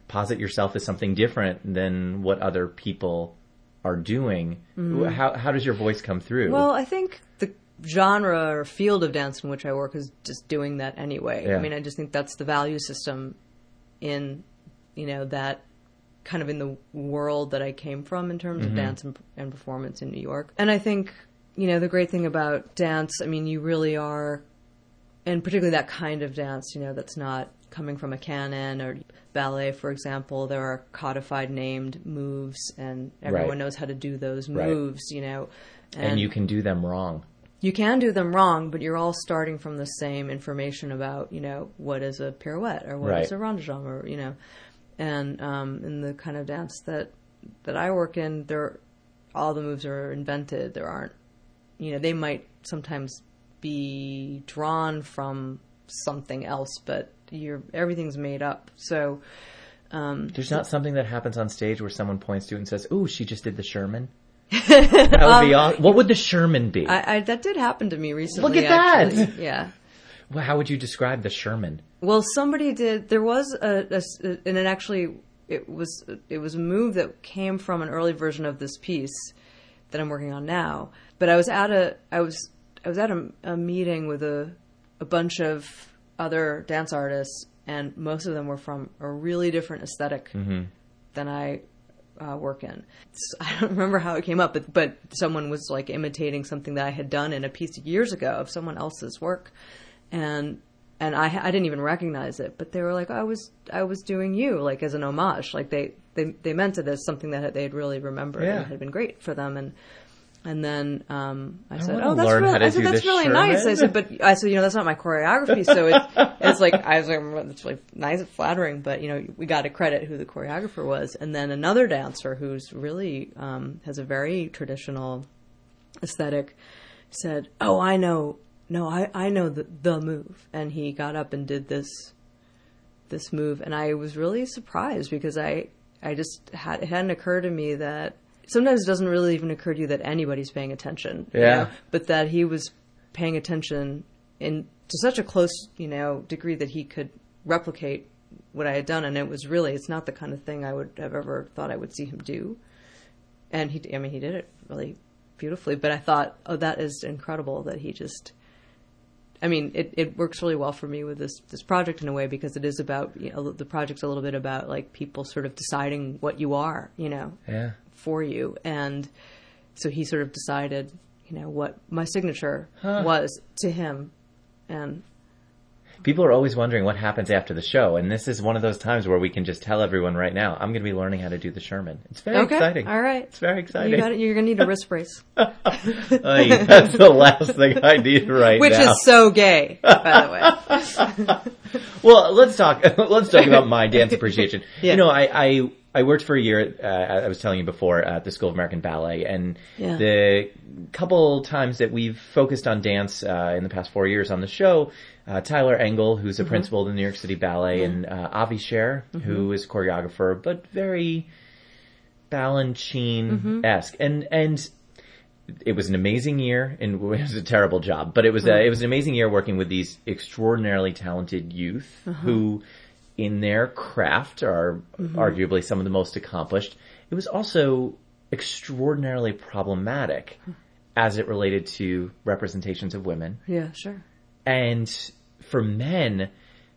[SPEAKER 1] posit yourself as something different than what other people are doing. How does your voice come through?
[SPEAKER 5] Well, I think the genre or field of dance in which I work is just doing that anyway.
[SPEAKER 1] Yeah.
[SPEAKER 5] I mean, I just think that's the value system in, that kind of in the world that I came from in terms of dance and performance in New York. And I think, the great thing about dance, I mean, you really are, and particularly that kind of dance, that's not coming from a canon, or ballet, for example, there are codified named moves and everyone knows how to do those moves,
[SPEAKER 1] and you can do them wrong.
[SPEAKER 5] You can do them wrong, but you're all starting from the same information about, what is a pirouette or what is a rondejambe, or, and in the kind of dance that I work in, all the moves are invented. There aren't, they might sometimes be drawn from something else, but everything's made up. So
[SPEAKER 1] there's not something that happens on stage where someone points to it and says, "Ooh, she just did the Sherman." That would be awesome. What would the Sherman be?
[SPEAKER 5] That did happen to me recently.
[SPEAKER 1] Look at
[SPEAKER 5] actually.
[SPEAKER 1] that.
[SPEAKER 5] Yeah.
[SPEAKER 1] Well, how would you describe the Sherman?
[SPEAKER 5] Well, somebody did. There was and it actually it was a move that came from an early version of this piece that I'm working on now. But I was at a meeting with a bunch of other dance artists, and most of them were from a really different aesthetic than I work in. I don't remember how it came up, but someone was like imitating something that I had done in a piece years ago of someone else's work, and I didn't even recognize it. But they were like, I was doing you, like as an homage, like they meant it as something that they had really remembered and had been great for them. And then I said, "Oh, that's really nice." I said, that's not my choreography. So it's like it's like nice and flattering, but we got to credit who the choreographer was. And then another dancer who's really has a very traditional aesthetic said, "Oh, I know the move," and he got up and did this move, and I was really surprised because it hadn't occurred to me that. Sometimes it doesn't really even occur to you that anybody's paying attention. But that he was paying attention to such a close, degree that he could replicate what I had done. And it's not the kind of thing I would have ever thought I would see him do. And he did it really beautifully. But I thought, oh, that is incredible that he just, it works really well for me with this project in a way, because it is about, the project's a little bit about like people sort of deciding what you are, for you. And so he sort of decided, what my signature was to him. And
[SPEAKER 1] people are always wondering what happens after the show. And this is one of those times where we can just tell everyone right now, I'm going to be learning how to do the Sherman. It's very exciting.
[SPEAKER 5] All right.
[SPEAKER 1] It's very exciting.
[SPEAKER 5] You're going to need a wrist brace.
[SPEAKER 1] That's the last thing I need right
[SPEAKER 5] Which
[SPEAKER 1] now.
[SPEAKER 5] Which is so gay, by the way.
[SPEAKER 1] Well, let's talk about my dance appreciation. Yeah. I worked for a year, I was telling you before, at the School of American Ballet, and the couple times that we've focused on dance in the past 4 years on the show, Tyler Engel, who's a principal of the New York City Ballet, and Avi Sher, who is choreographer, but very Balanchine-esque. And it was an amazing year, and it was a terrible job, but it was an amazing year working with these extraordinarily talented youth who, in their craft, are arguably some of the most accomplished. It was also extraordinarily problematic as it related to representations of women.
[SPEAKER 5] Yeah, sure.
[SPEAKER 1] And for men,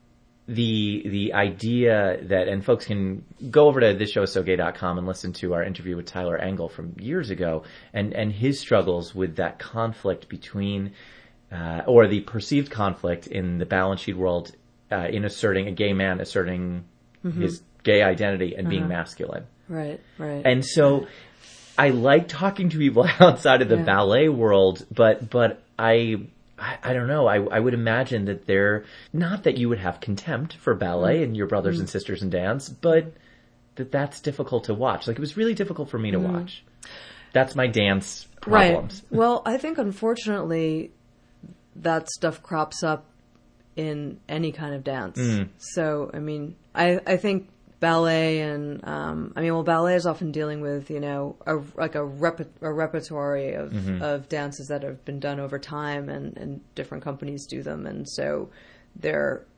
[SPEAKER 1] the idea that, and folks can go over to thisshowissogay.com and listen to our interview with Tyler Engel from years ago, and his struggles with that conflict between, or the perceived conflict in the Balanchine world, in asserting a gay man asserting his gay identity and being masculine.
[SPEAKER 5] Right.
[SPEAKER 1] And so I like talking to people outside of the ballet world, but I don't know. I would imagine that not that you would have contempt for ballet and your brothers and sisters in dance, but that's difficult to watch. Like, it was really difficult for me to watch. That's my dance problems.
[SPEAKER 5] Right. Well, I think unfortunately that stuff crops up in any kind of dance. So, I think ballet and, ballet is often dealing with, a repertory of dances that have been done over time, and different companies do them. And so they're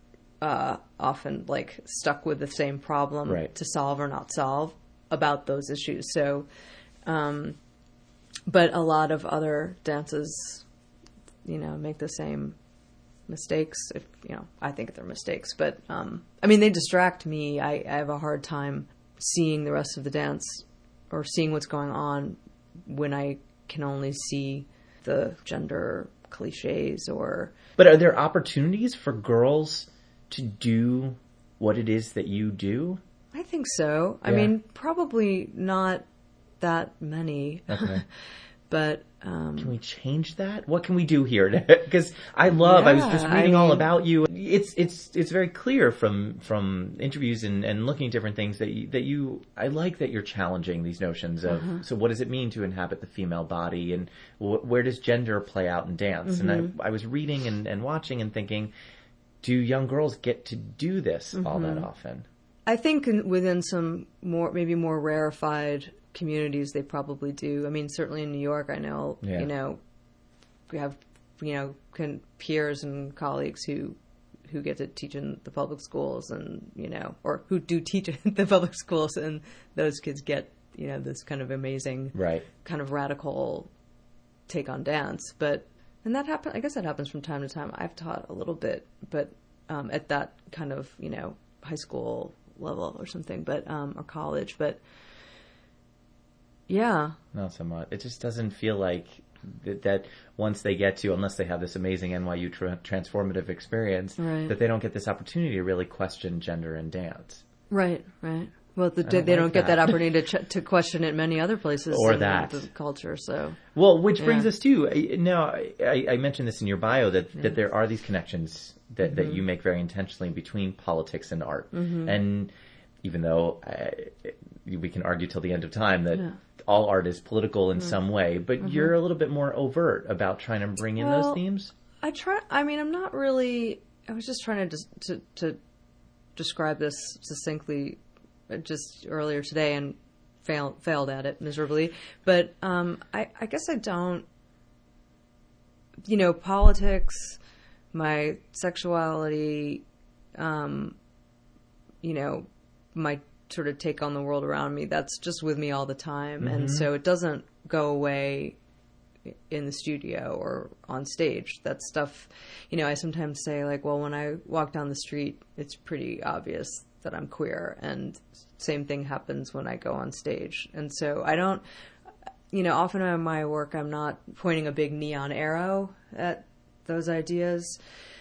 [SPEAKER 5] often like stuck with the same problem
[SPEAKER 6] Right.
[SPEAKER 5] to solve or not solve about those issues. So, but a lot of other dances, make the same mistakes. If I think they're mistakes, but they distract me. I have a hard time seeing the rest of the dance or seeing what's going on when I can only see the gender cliches or.
[SPEAKER 6] But are there opportunities for girls to do what it is that you do?
[SPEAKER 5] I think so.
[SPEAKER 6] Yeah.
[SPEAKER 5] I mean, probably not that many.
[SPEAKER 6] Okay.
[SPEAKER 5] But
[SPEAKER 6] can we change that? What can we do here? Because I was just reading all about you. It's very clear from interviews and looking at different things that you I like that you're challenging these notions of so what does it mean to inhabit the female body, and where does gender play out in dance? And I was reading and watching and thinking, do young girls get to do this all that often?
[SPEAKER 5] I think within some maybe more rarefied communities, they probably do. I mean, certainly in New York, I know, we have, peers and colleagues who get to teach in the public schools and, or who do teach in the public schools, and those kids get, this kind of amazing, kind of radical take on dance. And that happens, I guess that happens from time to time. I've taught a little bit, but at that kind of, high school level or something, but, or college, but yeah.
[SPEAKER 6] Not so much. It just doesn't feel like that once they get to, unless they have this amazing NYU transformative experience, that they don't get this opportunity to really question gender and dance.
[SPEAKER 5] Right. Well, they don't get that opportunity to question it in many other places
[SPEAKER 6] or
[SPEAKER 5] in
[SPEAKER 6] that
[SPEAKER 5] the culture. So,
[SPEAKER 6] well, which brings us to now. I mentioned this in your bio that there are these connections that you make very intentionally between politics and art, and even though we can argue till the end of time that all art is political in some way, but you're a little bit more overt about trying to bring in those themes.
[SPEAKER 5] I try. I mean, I'm not really. I was just trying to describe this succinctly just earlier today and failed at it miserably. But I guess I don't. Politics, my sexuality, my sort of take on the world around me, that's just with me all the time. And so it doesn't go away in the studio or on stage. That stuff, I sometimes say like, well, when I walk down the street, it's pretty obvious that I'm queer, and same thing happens when I go on stage. And so I don't, often in my work, I'm not pointing a big neon arrow at those ideas.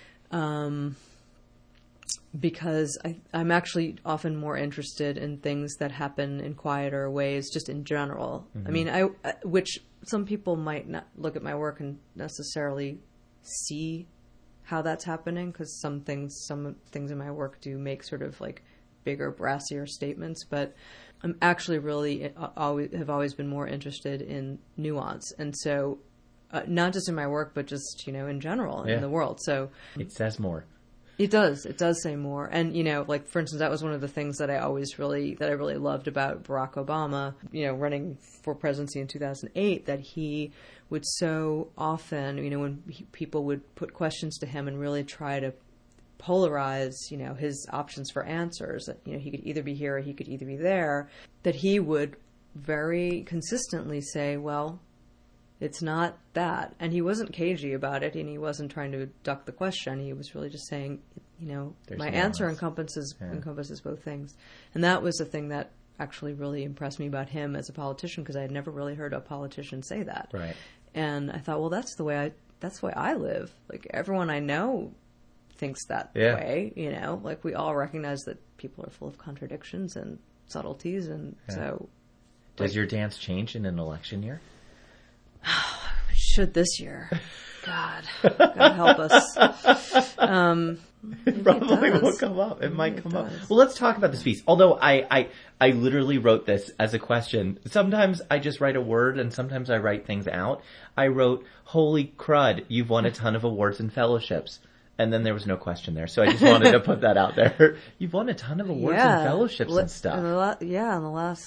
[SPEAKER 5] Because I'm actually often more interested in things that happen in quieter ways, just in general. I mean, which some people might not look at my work and necessarily see how that's happening, because some things in my work do make sort of like bigger, brassier statements. But I'm actually really have always been more interested in nuance, and so not just in my work, but just in general in the world. So
[SPEAKER 6] it says more.
[SPEAKER 5] It does. It does say more. And, like, for instance, that was one of the things that I really loved about Barack Obama, running for presidency in 2008, that he would so often, when people would put questions to him and really try to polarize, his options for answers, that, he could either be here or he could either be there, that he would very consistently say, well, it's not that. And he wasn't cagey about it, and he wasn't trying to duck the question. He was really just saying, my answer encompasses both things. And that was the thing that actually really impressed me about him as a politician, because I had never really heard a politician say that.
[SPEAKER 6] Right.
[SPEAKER 5] And I thought, well, that's the way I live. Like, everyone I know thinks that way, like, we all recognize that people are full of contradictions and subtleties, and so.
[SPEAKER 6] Does your dance change in an election year?
[SPEAKER 5] Should this year. God help us.
[SPEAKER 6] It probably won't come up. It might come up. Well, let's talk about this piece. Although I literally wrote this as a question. Sometimes I just write a word, and sometimes I write things out. I wrote, "Holy crud, you've won a ton of awards and fellowships." And then there was no question there. So I just wanted to put that out there. You've won a ton of awards and fellowships and stuff.
[SPEAKER 5] In the last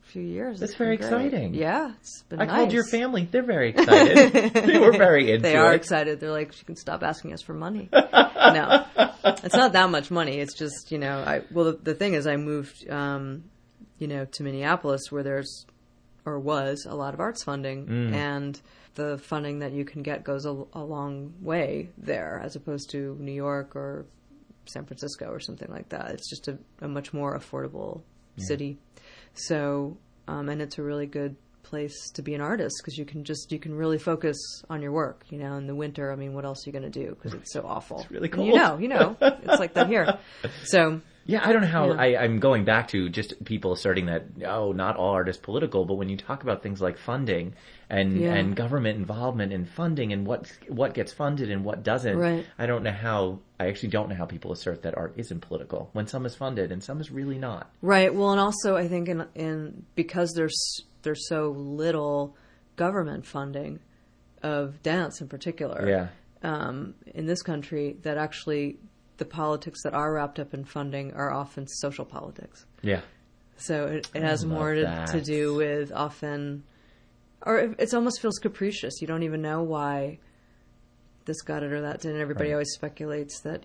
[SPEAKER 5] few years.
[SPEAKER 6] That's
[SPEAKER 5] It's been
[SPEAKER 6] very
[SPEAKER 5] great.
[SPEAKER 6] exciting.
[SPEAKER 5] Yeah, it's been
[SPEAKER 6] I
[SPEAKER 5] nice.
[SPEAKER 6] called your family. They're very excited. They were very into it.
[SPEAKER 5] They are excited. They're like, she can stop asking us for money. No, it's not that much money. It's just, the thing is I moved, to Minneapolis where was a lot of arts funding, and the funding that you can get goes a long way there as opposed to New York or San Francisco or something like that. It's just a much more affordable city. So, and it's a really good place to be an artist because you can really focus on your work. In the winter, I mean, what else are you going to do? Because it's so awful.
[SPEAKER 6] It's really
[SPEAKER 5] cold.
[SPEAKER 6] cold.
[SPEAKER 5] It's like that here. So.
[SPEAKER 6] Yeah, I don't know how I'm going back to just people asserting that, not all art is political, but when you talk about things like funding and government involvement in funding and what gets funded and what doesn't,
[SPEAKER 5] right.
[SPEAKER 6] I actually don't know how people assert that art isn't political when some is funded and some is really not.
[SPEAKER 5] Right. Well, and also I think because there's so little government funding of dance in particular, in this country, that actually the politics that are wrapped up in funding are often social politics.
[SPEAKER 6] Yeah.
[SPEAKER 5] So it has more to do with often, or it almost feels capricious. You don't even know why this got it or that didn't. Everybody always speculates that,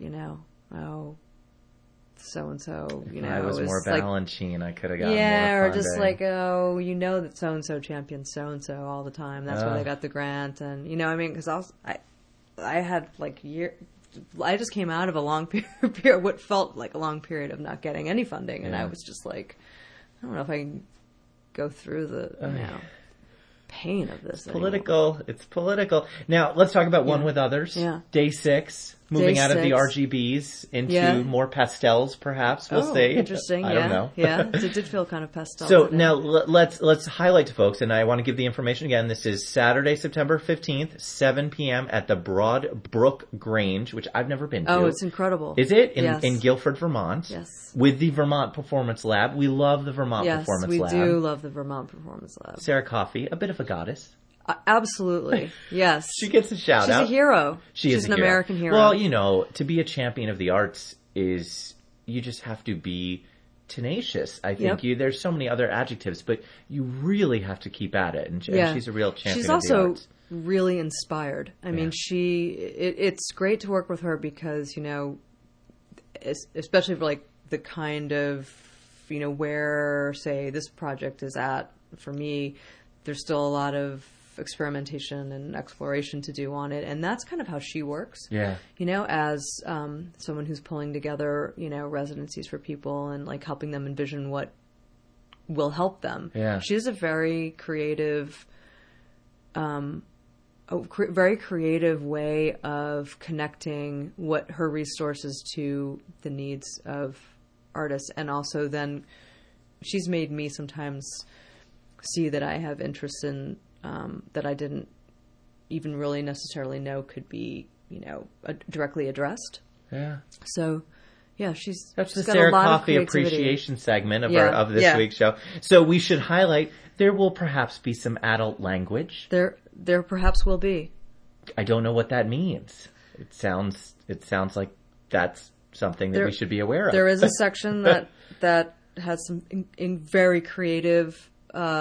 [SPEAKER 5] so-and-so,
[SPEAKER 6] I was more Balanchine, I could have gotten more
[SPEAKER 5] or just
[SPEAKER 6] funding.
[SPEAKER 5] that so-and-so champions so-and-so all the time. That's why they got the grant. And, because I had I just came out of a long period, what felt like a long period of not getting any funding. And I was just like, I don't know if I can go through the pain of this.
[SPEAKER 6] It's political. Now, let's talk about One with Others.
[SPEAKER 5] Yeah.
[SPEAKER 6] Day 6. Moving
[SPEAKER 5] Day
[SPEAKER 6] out of the
[SPEAKER 5] 6.
[SPEAKER 6] RGBs into more pastels, perhaps. We'll see.
[SPEAKER 5] Interesting.
[SPEAKER 6] I don't know.
[SPEAKER 5] Yeah. It did feel kind of pastel.
[SPEAKER 6] So now let's highlight to folks, and I want to give the information again. This is Saturday, September 15th, 7 p.m. at the Broadbrook Grange, which I've never been to.
[SPEAKER 5] Oh, it's incredible.
[SPEAKER 6] Is it?
[SPEAKER 5] Yes.
[SPEAKER 6] In Guilford, Vermont.
[SPEAKER 5] Yes.
[SPEAKER 6] With the Vermont Performance Lab. We love the Vermont Performance Lab.
[SPEAKER 5] Yes, we do love the Vermont Performance Lab.
[SPEAKER 6] Sarah Coffey, a bit of a goddess.
[SPEAKER 5] Absolutely. Yes.
[SPEAKER 6] She gets a shout out.
[SPEAKER 5] She's a hero.
[SPEAKER 6] She's
[SPEAKER 5] an American hero.
[SPEAKER 6] Well, to be a champion of the arts is, you just have to be tenacious. I think there's so many other adjectives, but you really have to keep at it. And she's a real champion
[SPEAKER 5] She's
[SPEAKER 6] of the arts.
[SPEAKER 5] also really inspired. I mean, it's great to work with her because, especially for like the kind of, where, say, this project is at, for me, there's still a lot of experimentation and exploration to do on it, and that's kind of how she works.
[SPEAKER 6] Yeah.
[SPEAKER 5] As someone who's pulling together, residencies for people and like helping them envision what will help them.
[SPEAKER 6] Yeah.
[SPEAKER 5] She has a very creative, very creative way of connecting what her resources to the needs of artists, and also then she's made me sometimes see that I have interests in that I didn't even really necessarily know could be, directly addressed.
[SPEAKER 6] Yeah.
[SPEAKER 5] So, that's
[SPEAKER 6] the
[SPEAKER 5] got
[SPEAKER 6] Sarah
[SPEAKER 5] a lot of
[SPEAKER 6] Coffey
[SPEAKER 5] creativity.
[SPEAKER 6] appreciation segment of this week's show. So we should highlight there will perhaps be some adult language.
[SPEAKER 5] There perhaps will be.
[SPEAKER 6] I don't know what that means. It sounds like that's something that we should be aware of.
[SPEAKER 5] There is a section that has some in very creative.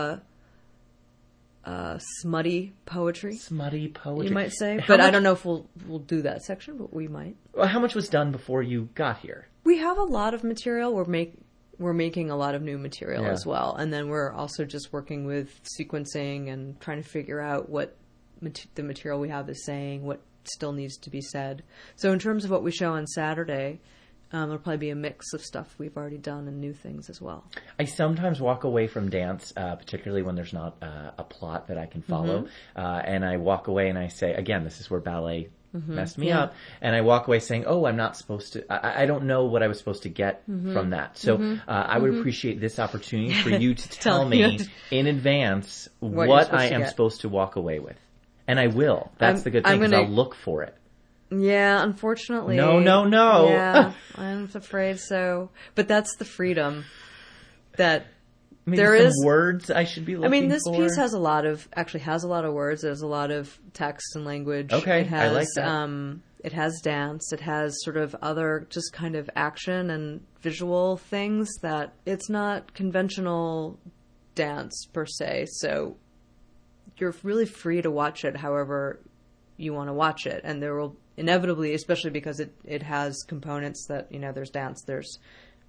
[SPEAKER 5] Smutty poetry.
[SPEAKER 6] Smutty poetry.
[SPEAKER 5] You might say. But I don't know if we'll do that section, but we might.
[SPEAKER 6] Well, how much was done before you got here?
[SPEAKER 5] We have a lot of material. We're making a lot of new material as well. And then we're also just working with sequencing and trying to figure out what the material we have is saying, what still needs to be said. So in terms of what we show on Saturday, it'll probably be a mix of stuff we've already done and new things as well.
[SPEAKER 6] I sometimes walk away from dance, particularly when there's not a plot that I can follow. And I walk away and I say, again, this is where ballet messed me up. And I walk away saying, I'm not supposed to, I don't know what I was supposed to get from that. So I would appreciate this opportunity for you to tell me in advance what I am supposed to walk away with. And I will. That's the good thing, because I'll look for it.
[SPEAKER 5] Yeah, unfortunately.
[SPEAKER 6] No.
[SPEAKER 5] Yeah, I'm afraid so. But that's the freedom that
[SPEAKER 6] Maybe
[SPEAKER 5] there
[SPEAKER 6] some
[SPEAKER 5] is.
[SPEAKER 6] Words I should be looking for.
[SPEAKER 5] I mean, this piece has a lot of words. There's a lot of text and language.
[SPEAKER 6] Okay,
[SPEAKER 5] it has,
[SPEAKER 6] I like that.
[SPEAKER 5] It has dance. It has sort of other just kind of action and visual things that it's not conventional dance per se. So you're really free to watch it however you want to watch it. And there will inevitably, especially because it has components that, there's dance, there's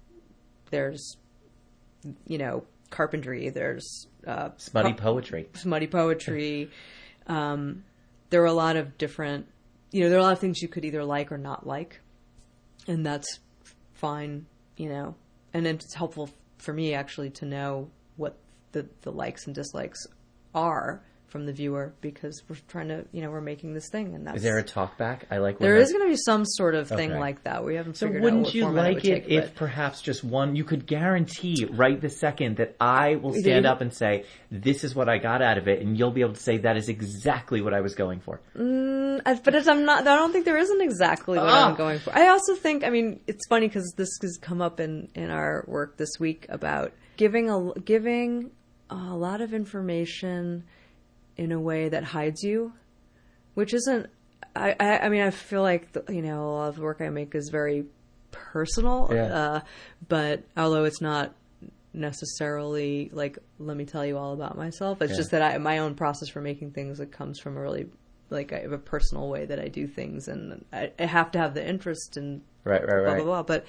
[SPEAKER 5] carpentry, there's
[SPEAKER 6] smutty poetry.
[SPEAKER 5] There are a lot of different, there are a lot of things you could either like or not like, and that's fine, and it's helpful for me actually to know what the likes and dislikes are from the viewer, because we're trying to, we're making this thing, and that's...
[SPEAKER 6] Is there a talk back? I like when
[SPEAKER 5] there is going to be some sort of thing like that. We haven't figured out what format it would take. So wouldn't you like it
[SPEAKER 6] if perhaps just one, you could guarantee right this second that I will stand up and say, this is what I got out of it, and you'll be able to say that is exactly what I was going for.
[SPEAKER 5] But I don't think there isn't exactly what I'm going for. I also think, it's funny because this has come up in our work this week about giving a lot of information in a way that hides you, which isn't, I feel like, a lot of the work I make is very personal, but although it's not necessarily like, let me tell you all about myself, it's just that my own process for making things, it comes from a really, like, I have a personal way that I do things, and I have to have the interest in
[SPEAKER 6] blah,
[SPEAKER 5] blah, blah.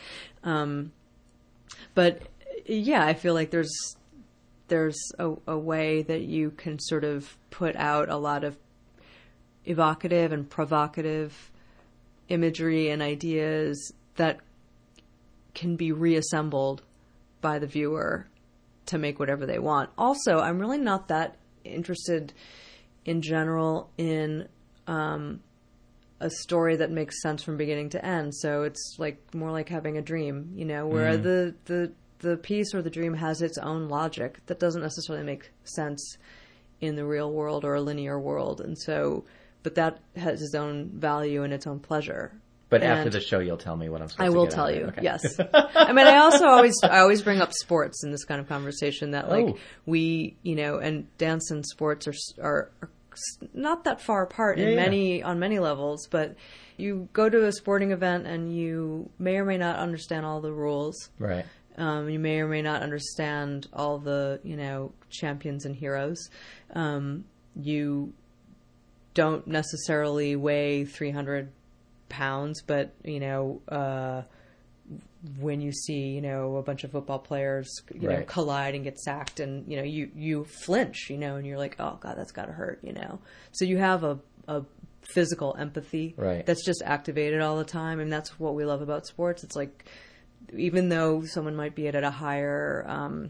[SPEAKER 5] But yeah, I feel like there's a way that you can sort of put out a lot of evocative and provocative imagery and ideas that can be reassembled by the viewer to make whatever they want. Also, I'm really not that interested in general in a story that makes sense from beginning to end. So it's like more like having a dream, where the piece or the dream has its own logic that doesn't necessarily make sense in the real world or a linear world. And so, but that has its own value and its own pleasure.
[SPEAKER 6] But after the show, you'll tell me what I'm supposed to get.
[SPEAKER 5] I will tell you, okay. Yes. I also always bring up sports in this kind of conversation that we, and dance and sports are not that far apart on many levels, but you go to a sporting event and you may or may not understand all the rules.
[SPEAKER 6] Right.
[SPEAKER 5] You may or may not understand all the, champions and heroes. You don't necessarily weigh 300 pounds, but, when you see, a bunch of football players, collide and get sacked and, you flinch, and you're like, oh God, that's gotta hurt, So you have a physical empathy that's just activated all the time. And that's what we love about sports. It's like, even though someone might be at a higher,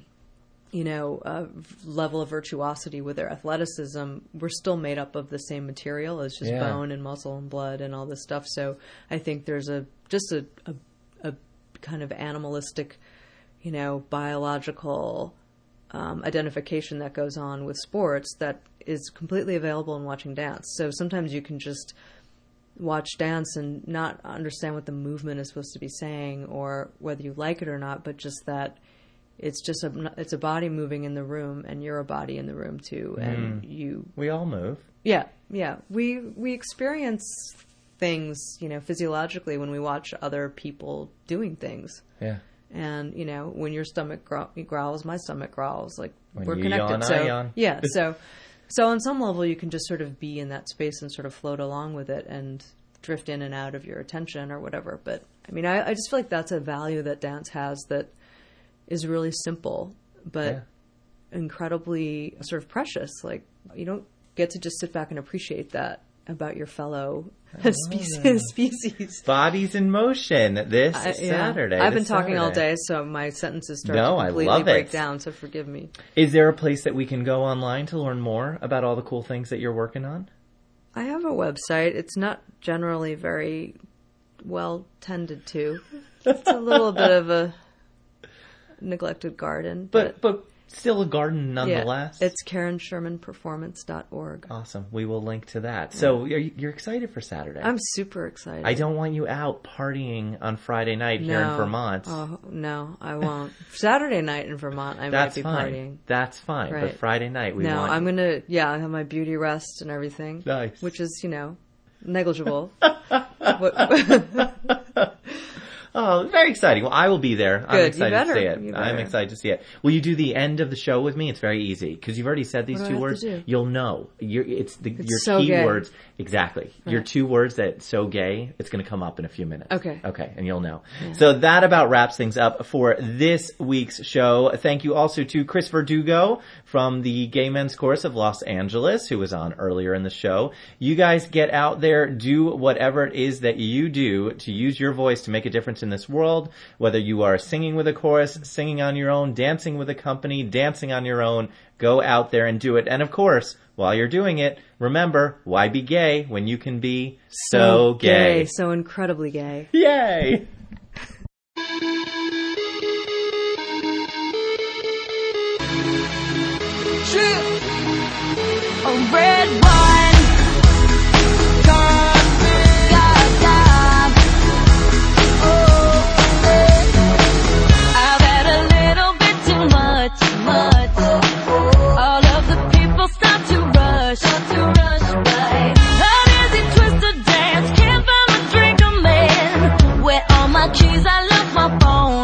[SPEAKER 5] level of virtuosity with their athleticism, we're still made up of the same material. It's just bone and muscle and blood and all this stuff. So I think there's a kind of animalistic, biological identification that goes on with sports that is completely available in watching dance. So sometimes you can just watch dance and not understand what the movement is supposed to be saying or whether you like it or not, but just that it's a body moving in the room and you're a body in the room too. And
[SPEAKER 6] we all move.
[SPEAKER 5] Yeah. We experience things, physiologically when we watch other people doing things.
[SPEAKER 6] Yeah.
[SPEAKER 5] And, when your stomach growls, my stomach growls. Like,
[SPEAKER 6] when
[SPEAKER 5] we're
[SPEAKER 6] you
[SPEAKER 5] connected.
[SPEAKER 6] Yawn, I yawn.
[SPEAKER 5] Yeah. So on some level, you can just sort of be in that space and sort of float along with it and drift in and out of your attention or whatever. But, I just feel like that's a value that dance has that is really simple, but incredibly sort of precious. Like, you don't get to just sit back and appreciate that about your fellow species.
[SPEAKER 6] Bodies in motion this Saturday.
[SPEAKER 5] I've been talking all day, so my sentences start to completely break down, so forgive me.
[SPEAKER 6] Is there a place that we can go online to learn more about all the cool things that you're working on?
[SPEAKER 5] I have a website. It's not generally very well tended to. It's a little bit of a neglected garden.
[SPEAKER 6] But still a garden nonetheless.
[SPEAKER 5] Yeah, it's KarenShermanPerformance.org.
[SPEAKER 6] Awesome. We will link to that. So you're excited for Saturday?
[SPEAKER 5] I'm super excited.
[SPEAKER 6] I don't want you out partying on Friday night here in Vermont.
[SPEAKER 5] Oh, no, I won't. Saturday night in Vermont, I might be partying.
[SPEAKER 6] That's fine. Right. But Friday night, we want...
[SPEAKER 5] No, I'm going to, I have my beauty rest and everything.
[SPEAKER 6] Nice.
[SPEAKER 5] Which is, negligible.
[SPEAKER 6] Oh, very exciting. Well, I will be there. I'm
[SPEAKER 5] Good.
[SPEAKER 6] excited to see it.
[SPEAKER 5] You
[SPEAKER 6] I'm
[SPEAKER 5] better.
[SPEAKER 6] excited to see it. Will you do the end of the show with me? It's very easy because you've already said these
[SPEAKER 5] What do I
[SPEAKER 6] two
[SPEAKER 5] have
[SPEAKER 6] words.
[SPEAKER 5] to do?
[SPEAKER 6] You'll know. Your
[SPEAKER 5] so
[SPEAKER 6] key
[SPEAKER 5] gay.
[SPEAKER 6] words. Exactly. Your 2 words that so gay, it's going to come up in a few minutes.
[SPEAKER 5] Okay.
[SPEAKER 6] Okay, and you'll know. So that about wraps things up for this week's show. Thank you also to Chris Verdugo from the Gay Men's Chorus of Los Angeles, who was on earlier in the show. You guys get out there, do whatever it is that you do to use your voice to make a difference in this world, whether you are singing with a chorus, singing on your own, dancing with a company, dancing on your own. Go out there and do it. And of course, while you're doing it, remember, why be gay when you can be so gay?
[SPEAKER 5] So incredibly gay.
[SPEAKER 6] Yay!
[SPEAKER 4] A red wine, God, I've had a little bit too much. All of the people start to rush by. A dizzy twisted dance, can't find a drink of man. Where all my keys, I left my phone.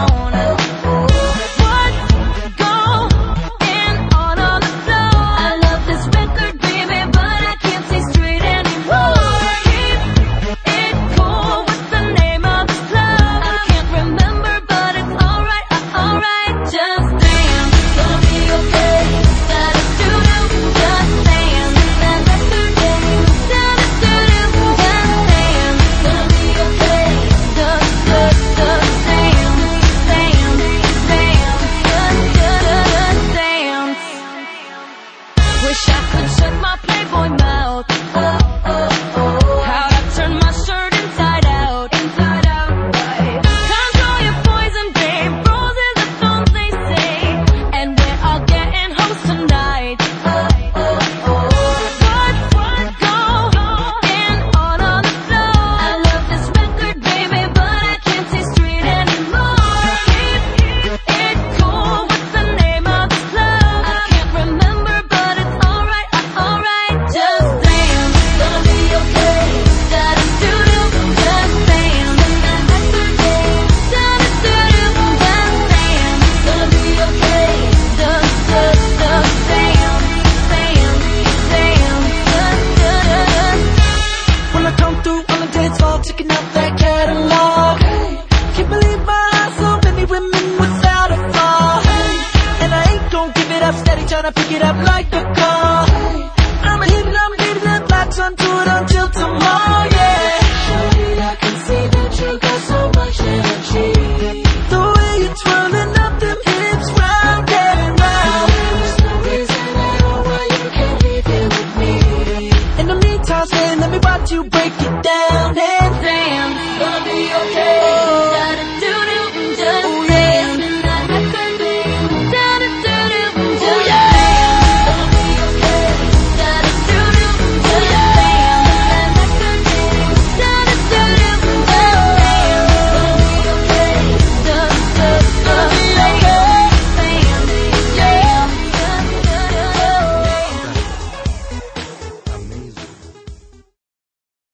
[SPEAKER 4] Tryna pick it up like a car. I'm hitting up like sun to it until tomorrow, yeah. Shawty, I can see that you got so much energy. The way you're twirling up them hips round and round. There's no reason at all why you can't leave here with me. In the meantime, say, let me watch you break it down, hey.